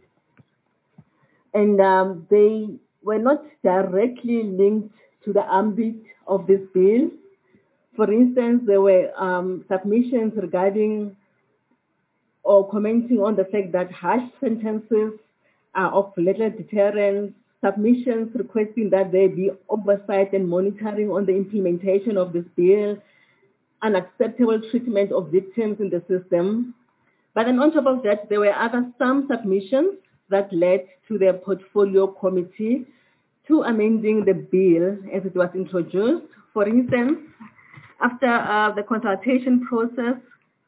Speaker 5: and um, they were not directly linked to the ambit of this bill. For instance, there were um, submissions regarding or commenting on the fact that harsh sentences are of little deterrence, submissions requesting that there be oversight and monitoring on the implementation of this bill, unacceptable treatment of victims in the system. But then on top of that, there were other some submissions that led to the Portfolio Committee to amending the bill as it was introduced. For instance, after uh, the consultation process,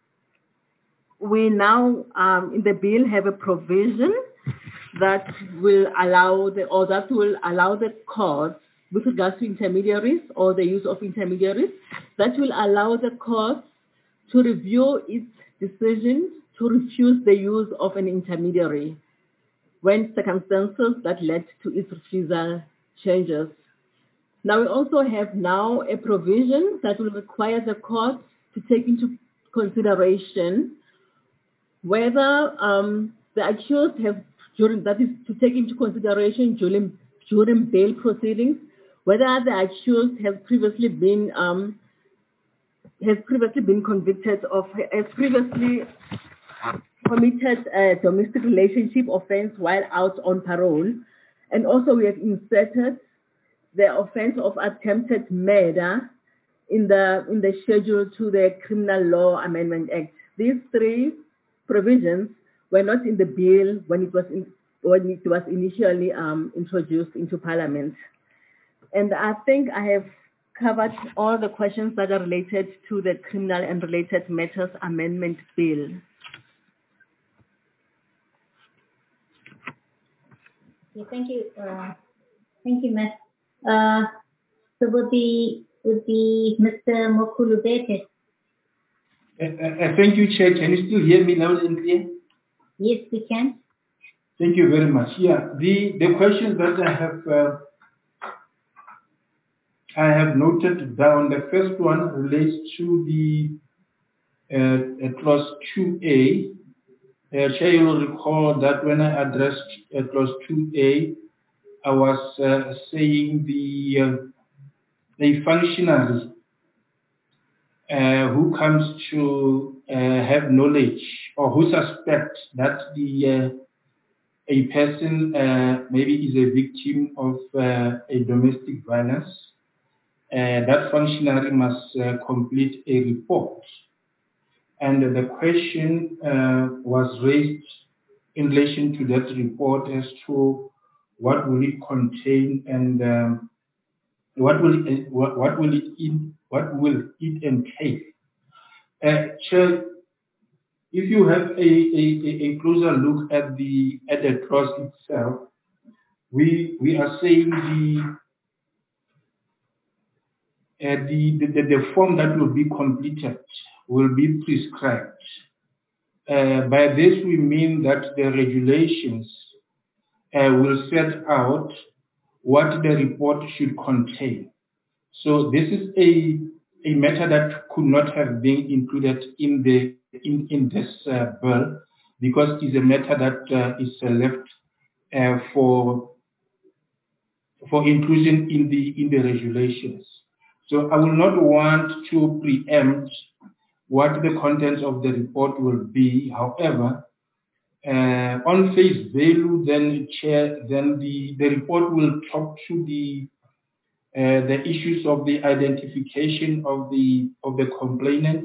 Speaker 5: we now um, in the bill have a provision that will allow the or that will allow the court with regards to intermediaries or the use of intermediaries, that will allow the court to review its decision to refuse the use of an intermediary when circumstances that led to its refusal changes. Now we also have now a provision that will require the court to take into consideration whether um, the accused have, during, that is to take into consideration during, during bail proceedings, whether the accused has previously been um, has previously been convicted of, has previously committed a domestic relationship offense while out on parole. And also we have inserted the offense of attempted murder in the in the schedule to the Criminal Law Amendment Act. These three provisions were not in the bill when it was in, when it was initially um, introduced into Parliament. And I think I have covered all the questions that are related to the Criminal and Related Matters Amendment Bill.
Speaker 1: Okay, thank you. Uh, thank you, Miz Uh, so would be would be Mister Mokhulubeke.
Speaker 6: Uh, uh, thank you, Chair. Can you still hear me loud and clear?
Speaker 1: Yes, we can.
Speaker 6: Thank you very much. Yeah, the the questions that I have uh, I have noted down. The first one relates to the uh, uh, clause two A. Uh, Chair, you will recall that when I addressed uh, clause two A, I was uh, saying the uh, the functionary uh, who comes to uh, have knowledge or who suspect that the uh, a person uh, maybe is a victim of uh, a domestic violence, uh, that functionary must uh, complete a report. And the question uh, was raised in relation to that report as to what will it contain and um, what will it, what, what will it in, what will it entail. Uh, Chair, if you have a, a, a closer look at the at the clause itself, we we are saying the uh, the, the the form that will be completed will be prescribed. Uh, by this we mean that the regulations uh, will set out what the report should contain. So this is a a matter that could not have been included in the in in this uh, bill because it's a matter that uh, is uh, left uh, for for inclusion in the in the regulations. So I will not want to preempt what the contents of the report will be. However, uh, on face value, then chair, then the the report will talk to the uh, the issues of the identification of the of the complainant,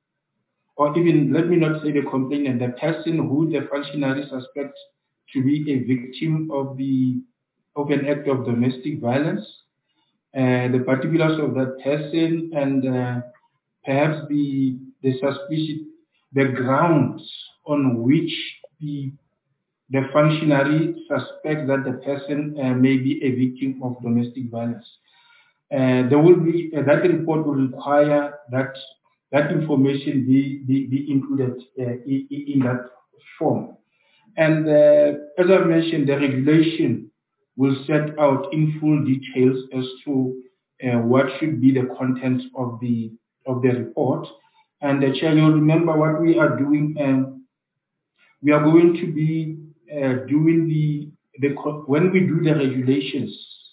Speaker 6: or even let me not say the complainant, the person who the functionary suspects to be a victim of the of an act of domestic violence, uh, the particulars of that person, and uh, perhaps the the suspicion, the grounds on which the the functionary suspects that the person uh, may be a victim of domestic violence. Uh, there will be uh, that report will require that that information be be, be included uh, in, in that form. And uh, as I mentioned, the regulation will set out in full details as to uh, what should be the contents of the of the report. And the chair, you'll remember what we are doing. Um, we are going to be uh, doing the the when we do the regulations,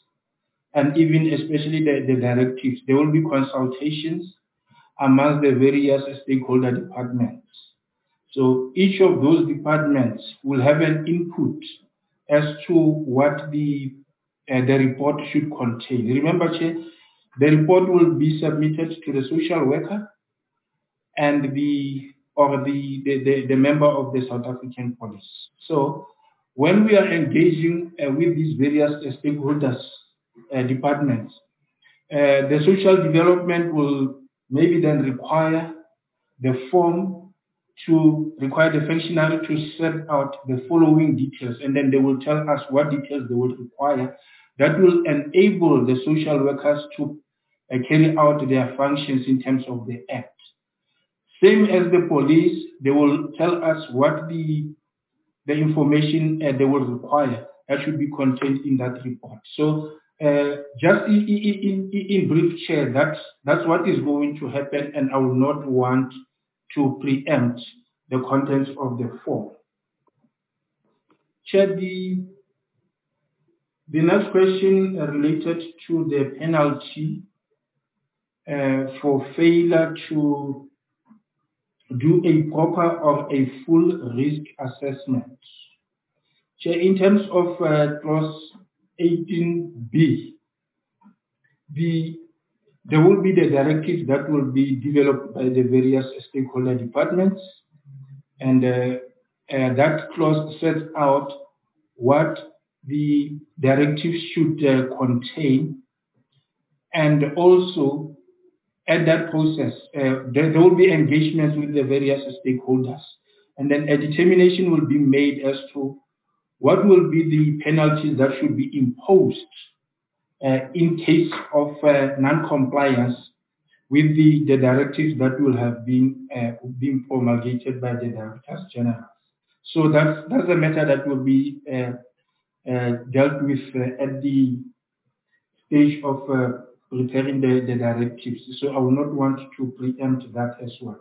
Speaker 6: and even especially the, the directives, there will be consultations amongst the various stakeholder departments. So each of those departments will have an input as to what the uh, the report should contain. Remember, Chair, the report will be submitted to the social worker and the or the, the, the, the member of the South African Police. So when we are engaging uh, with these various uh, stakeholders uh, departments, uh, the social development will maybe then require the form to require the functionary to set out the following details, and then they will tell us what details they would require. That will enable the social workers to uh, carry out their functions in terms of the act. Same as the police, they will tell us what the the information uh, they will require that should be contained in that report. So uh, just in, in, in, in brief, Chair, that's, that's what is going to happen, and I will not want to preempt the contents of the form. Chair, the, the next question related to the penalty uh, for failure to do a proper or a full risk assessment. Chair, in terms of uh, clause eighteen B, the, there will be the directives that will be developed by the various stakeholder departments, and uh, uh, that clause sets out what the directives should uh, contain, and also at that process, uh, there, there will be engagements with the various stakeholders, and then a determination will be made as to what will be the penalties that should be imposed uh, in case of uh, non-compliance with the, the directives that will have been uh, been promulgated by the Directors General. So that's, that's a matter that will be uh, uh, dealt with uh, at the stage of uh, preparing the, the directives. So I will not want to preempt that as well.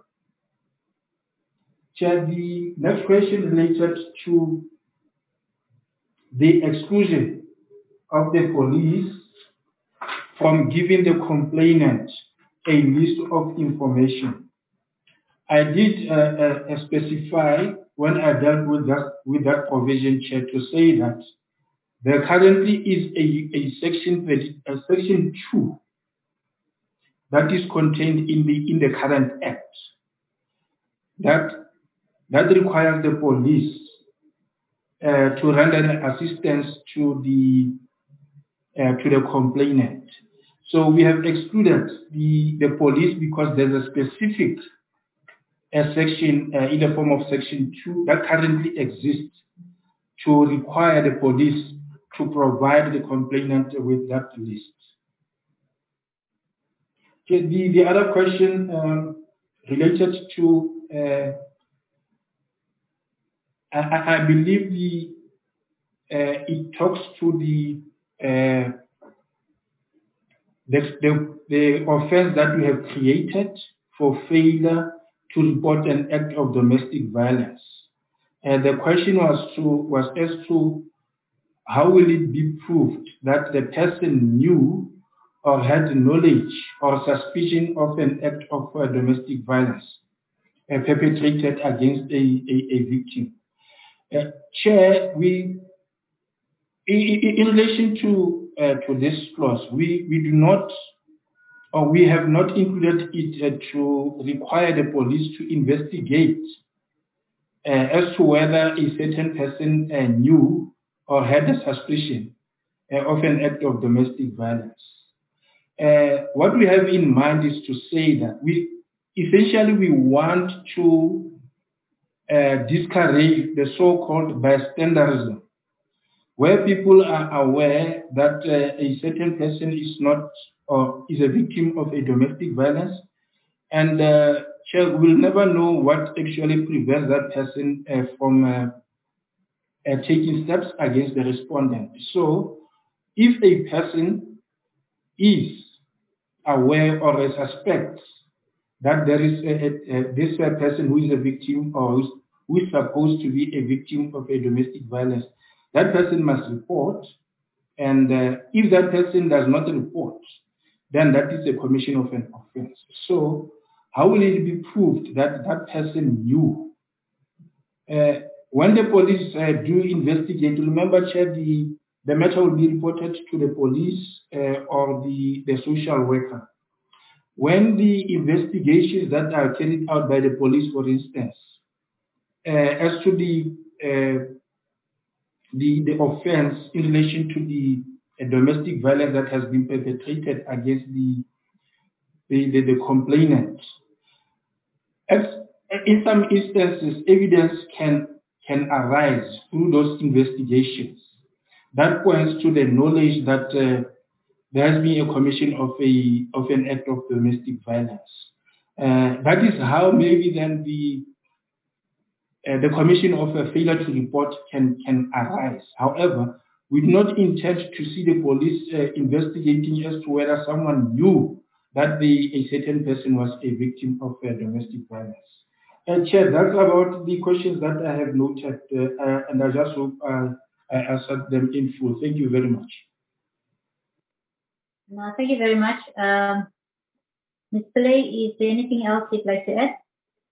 Speaker 6: Chair, the next question related to the exclusion of the police from giving the complainant a list of information. I did uh, uh, specify when I dealt with that with that provision, Chair, to say that there currently is a, a section a section two that is contained in the in the current act that that requires the police uh, to render assistance to the uh, to the complainant. So we have excluded the the police because there's a specific a section uh, in the form of section two that currently exists to require the police to provide the complainant with that list. Okay, the, the other question um, related to, uh, I, I believe the uh, it talks to the, uh, the, the, the offense that we have created for failure to report an act of domestic violence. And the question was to was as to how will it be proved that the person knew or had knowledge or suspicion of an act of uh, domestic violence uh, perpetrated against a, a, a victim. Uh, Chair, we in, in relation to uh, to this clause, we, we do not or we have not included it uh, to require the police to investigate uh, as to whether a certain person uh, knew or had a suspicion uh, of an act of domestic violence. Uh, what we have in mind is to say that we essentially we want to uh, discourage the so-called bystanderism, where people are aware that uh, a certain person is not or is a victim of a domestic violence, and uh, will never know what actually prevents that person uh, from uh, uh, taking steps against the respondent. So, if a person is aware or a suspect that there is a, a, a, this a person who is a victim or who is supposed to be a victim of a domestic violence, that person must report. And uh, if that person does not report, then that is a commission of an offense. So how will it be proved that that person knew? Uh, when the police uh, do investigate, remember, Chair, the, the matter will be reported to the police uh, or the, the social worker. When the investigations that are carried out by the police, for instance, uh, as to the, uh, the the offense in relation to the uh, domestic violence that has been perpetrated against the the, the, the complainant, as, in some instances, evidence can can arise through those investigations that points to the knowledge that uh, there has been a commission of a of an act of domestic violence. Uh, that is how maybe then the uh, the commission of a failure to report can can arise. However, we do not intend to see the police uh, investigating as to whether someone knew that the a certain person was a victim of uh, domestic violence. And Chair, that's about the questions that I have noted, uh, uh, and I just hope uh, I answered them in full. Thank you very much.
Speaker 1: No, thank you very much. Um, Miz Pillay, is there anything else you'd like to add?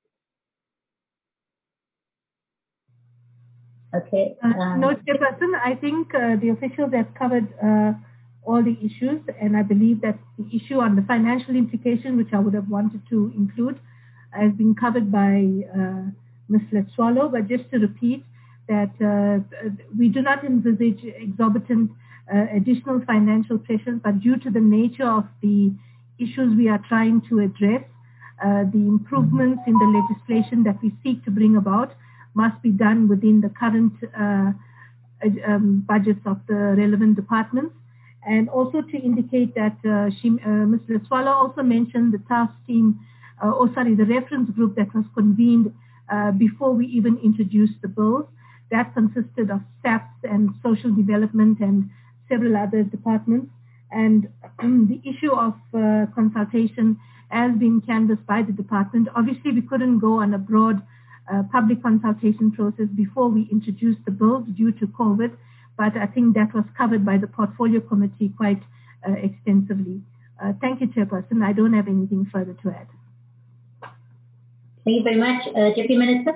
Speaker 1: Okay.
Speaker 3: Uh,
Speaker 1: um,
Speaker 3: no, Chairperson, I think uh, the officials have covered uh, all the issues, and I believe that the issue on the financial implication, which I would have wanted to include, has been covered by uh, Miz Letsoalo. But just to repeat that uh, we do not envisage exorbitant uh, additional financial pressures, but due to the nature of the issues we are trying to address, uh, the improvements in the legislation that we seek to bring about must be done within the current uh, um, budgets of the relevant departments. And also to indicate that uh, she, uh, Miz Letsoalo also mentioned the task team, uh, or sorry, the reference group that was convened uh, before we even introduced the bills. That consisted of S A Ps and social development and several other departments. And the issue of uh, consultation has been canvassed by the department. Obviously, we couldn't go on a broad uh, public consultation process before we introduced the bills due to COVID, but I think that was covered by the portfolio committee quite uh, extensively. Uh, thank you, Chairperson. I don't have anything further to add.
Speaker 1: Thank you very much. Uh, Deputy Minister?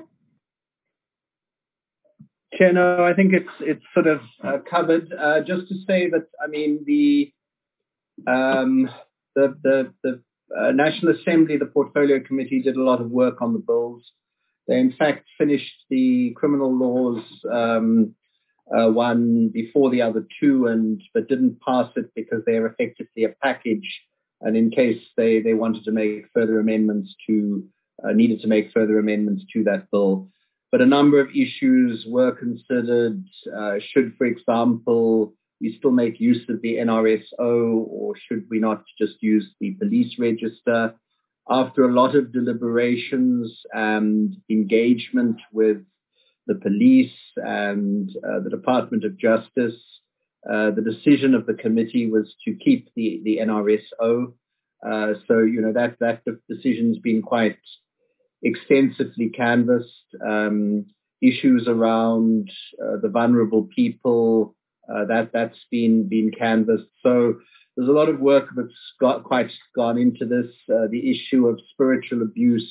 Speaker 2: Chair, no, I think it's it's sort of uh, covered. Uh, just to say that, I mean, the um, the the, the uh, National Assembly, the Portfolio Committee, did a lot of work on the bills. They, in fact, finished the criminal laws um, uh, one before the other two, and but didn't pass it because they are effectively a package. And in case they, they wanted to make further amendments to, uh, needed to make further amendments to that bill. But a number of issues were considered. Uh, should, for example, we still make use of the N R S O, or should we not just use the police register? After a lot of deliberations and engagement with the police and uh, the Department of Justice, uh, the decision of the committee was to keep the, the N R S O. Uh, so, you know, that, that decision's been quite extensively canvassed. Um, issues around uh, the vulnerable people, uh, that, that's been, been canvassed. So there's a lot of work that's got quite gone into this. Uh, the issue of spiritual abuse,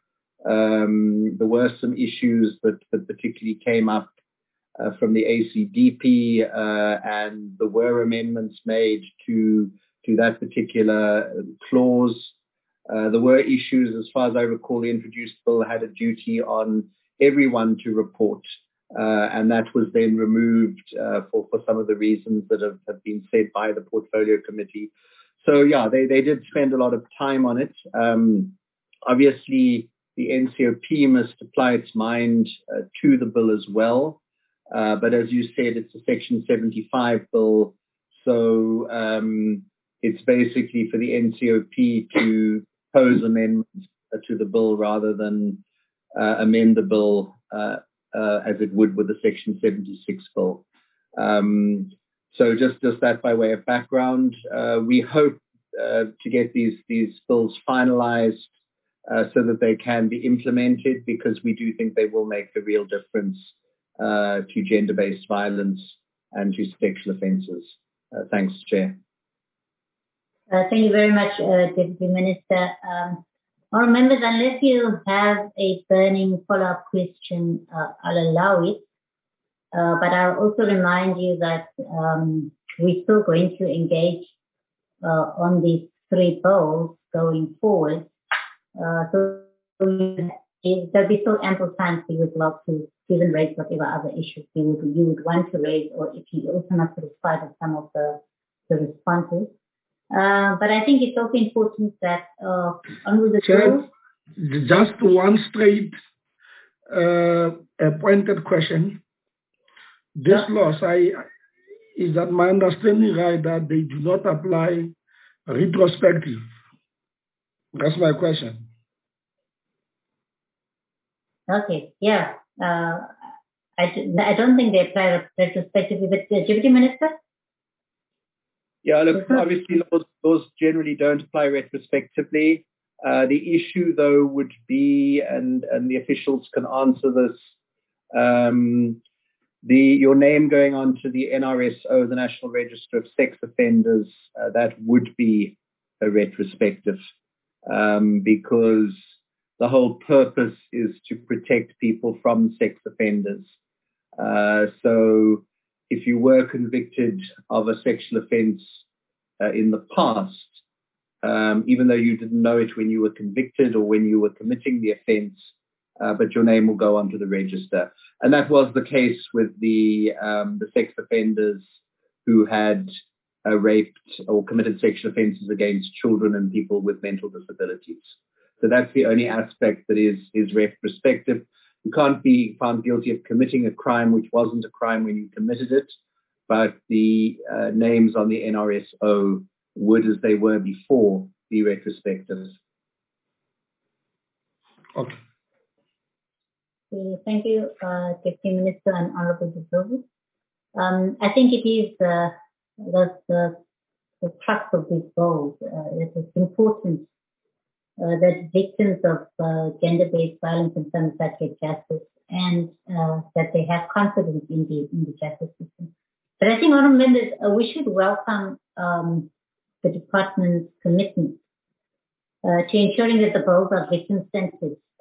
Speaker 2: um, there were some issues that, that particularly came up uh, from the A C D P, uh, and there were amendments made to, to that particular clause. Uh, there were issues, as far as I recall, the introduced bill had a duty on everyone to report, uh, and that was then removed uh, for, for some of the reasons that have, have been said by the Portfolio Committee. So, yeah, they, they did spend a lot of time on it. Um, obviously, the N C O P must apply its mind uh, to the bill as well. Uh, but as you said, it's a Section seventy-five bill, so um, it's basically for the N C O P to pose amendments to the bill rather than uh, amend the bill uh, uh, as it would with the Section seventy-six bill. Um, so just, just that by way of background. Uh, we hope uh, to get these, these bills finalized uh, so that they can be implemented, because we do think they will make a real difference uh, to gender-based violence and to sexual offences. Uh, thanks, Chair.
Speaker 1: Uh, thank you very much, uh, Deputy Minister. Um, Honourable members, unless you have a burning follow-up question, uh, I'll allow it. Uh, but I'll also remind you that um, we're still going to engage uh, on these three bills going forward. Uh, so there'll be still ample time for you as well to even raise whatever other issues you would, you would want to raise, or if you also not satisfied with some of the, the responses. Uh, but I think it's also important that uh, on with the
Speaker 6: Chair, just one straight uh, pointed question. This yeah. laws, I, is that my understanding right that they do not apply retrospective? That's my question.
Speaker 1: Okay, yeah. Uh, I, I don't think they apply retrospectively, but uh, Deputy Minister?
Speaker 2: Yeah, look, obviously laws, laws generally don't apply retrospectively. Uh, the issue, though, would be, and, and the officials can answer this, um, the your name going on to the N R S O, the National Register of Sex Offenders, uh, that would be a retrospective, um, because the whole purpose is to protect people from sex offenders. Uh, so if you were convicted of a sexual offence uh, in the past, um, even though you didn't know it when you were convicted or when you were committing the offence, uh, but your name will go onto the register. And that was the case with the um, the sex offenders who had uh, raped or committed sexual offences against children and people with mental disabilities. So that's the only aspect that is, is retrospective. You can't be found guilty of committing a crime which wasn't a crime when you committed it, but the uh, names on the N R S O would, as they were before, be retrospective.
Speaker 6: Okay.
Speaker 1: okay thank you, uh, Deputy Minister and Honourable Dissolvers. Um, I think it is uh, the, the, the crux of these goals. Uh, it is important Uh, that victims of uh, gender-based violence and femicide get justice, and uh, that they have confidence in the in the justice system. But I think, honourable members, uh, we should welcome um, the department's commitment uh, to ensuring that the bills are victim-centered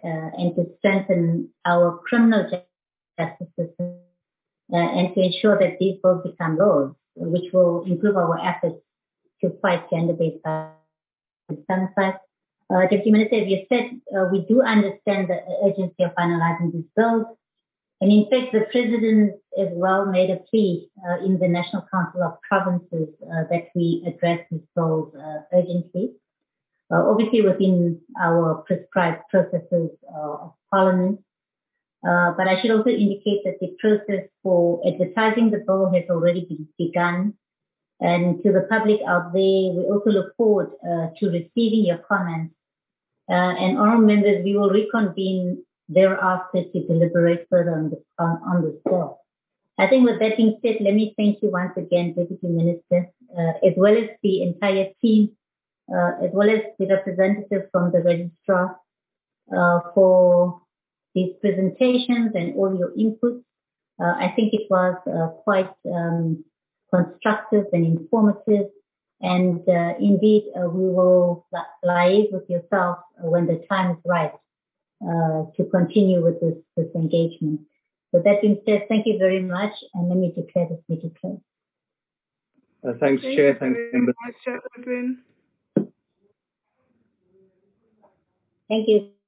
Speaker 1: uh, and to strengthen our criminal justice system uh, and to ensure that these bills become laws, which will improve our efforts to fight gender-based violence. Uh, Deputy Minister, as you said, uh, we do understand the urgency of finalizing these bills. And in fact, the President as well made a plea uh, in the National Council of Provinces uh, that we address these bills uh, urgently. Uh, obviously within our prescribed processes uh, of Parliament. Uh, but I should also indicate that the process for advertising the bill has already been begun. And to the public out there, we also look forward uh, to receiving your comments. Uh, and honourable members, we will reconvene thereafter to deliberate further on, the, on, on this bill. I think with that being said, let me thank you once again, Deputy Minister, uh, as well as the entire team, uh, as well as the representative from the registrar uh, for these presentations and all your inputs. Uh, I think it was uh, quite um, constructive and informative. And uh, indeed, uh, we will liaise with yourself when the time is right uh, to continue with this, this engagement. With that being said, thank you very much. And let me declare this meeting closed.
Speaker 2: Uh, thanks,
Speaker 7: Thank
Speaker 2: Chair.
Speaker 7: you
Speaker 2: Thanks,
Speaker 7: very
Speaker 2: members.
Speaker 7: much, Chairperson.
Speaker 1: Thank you.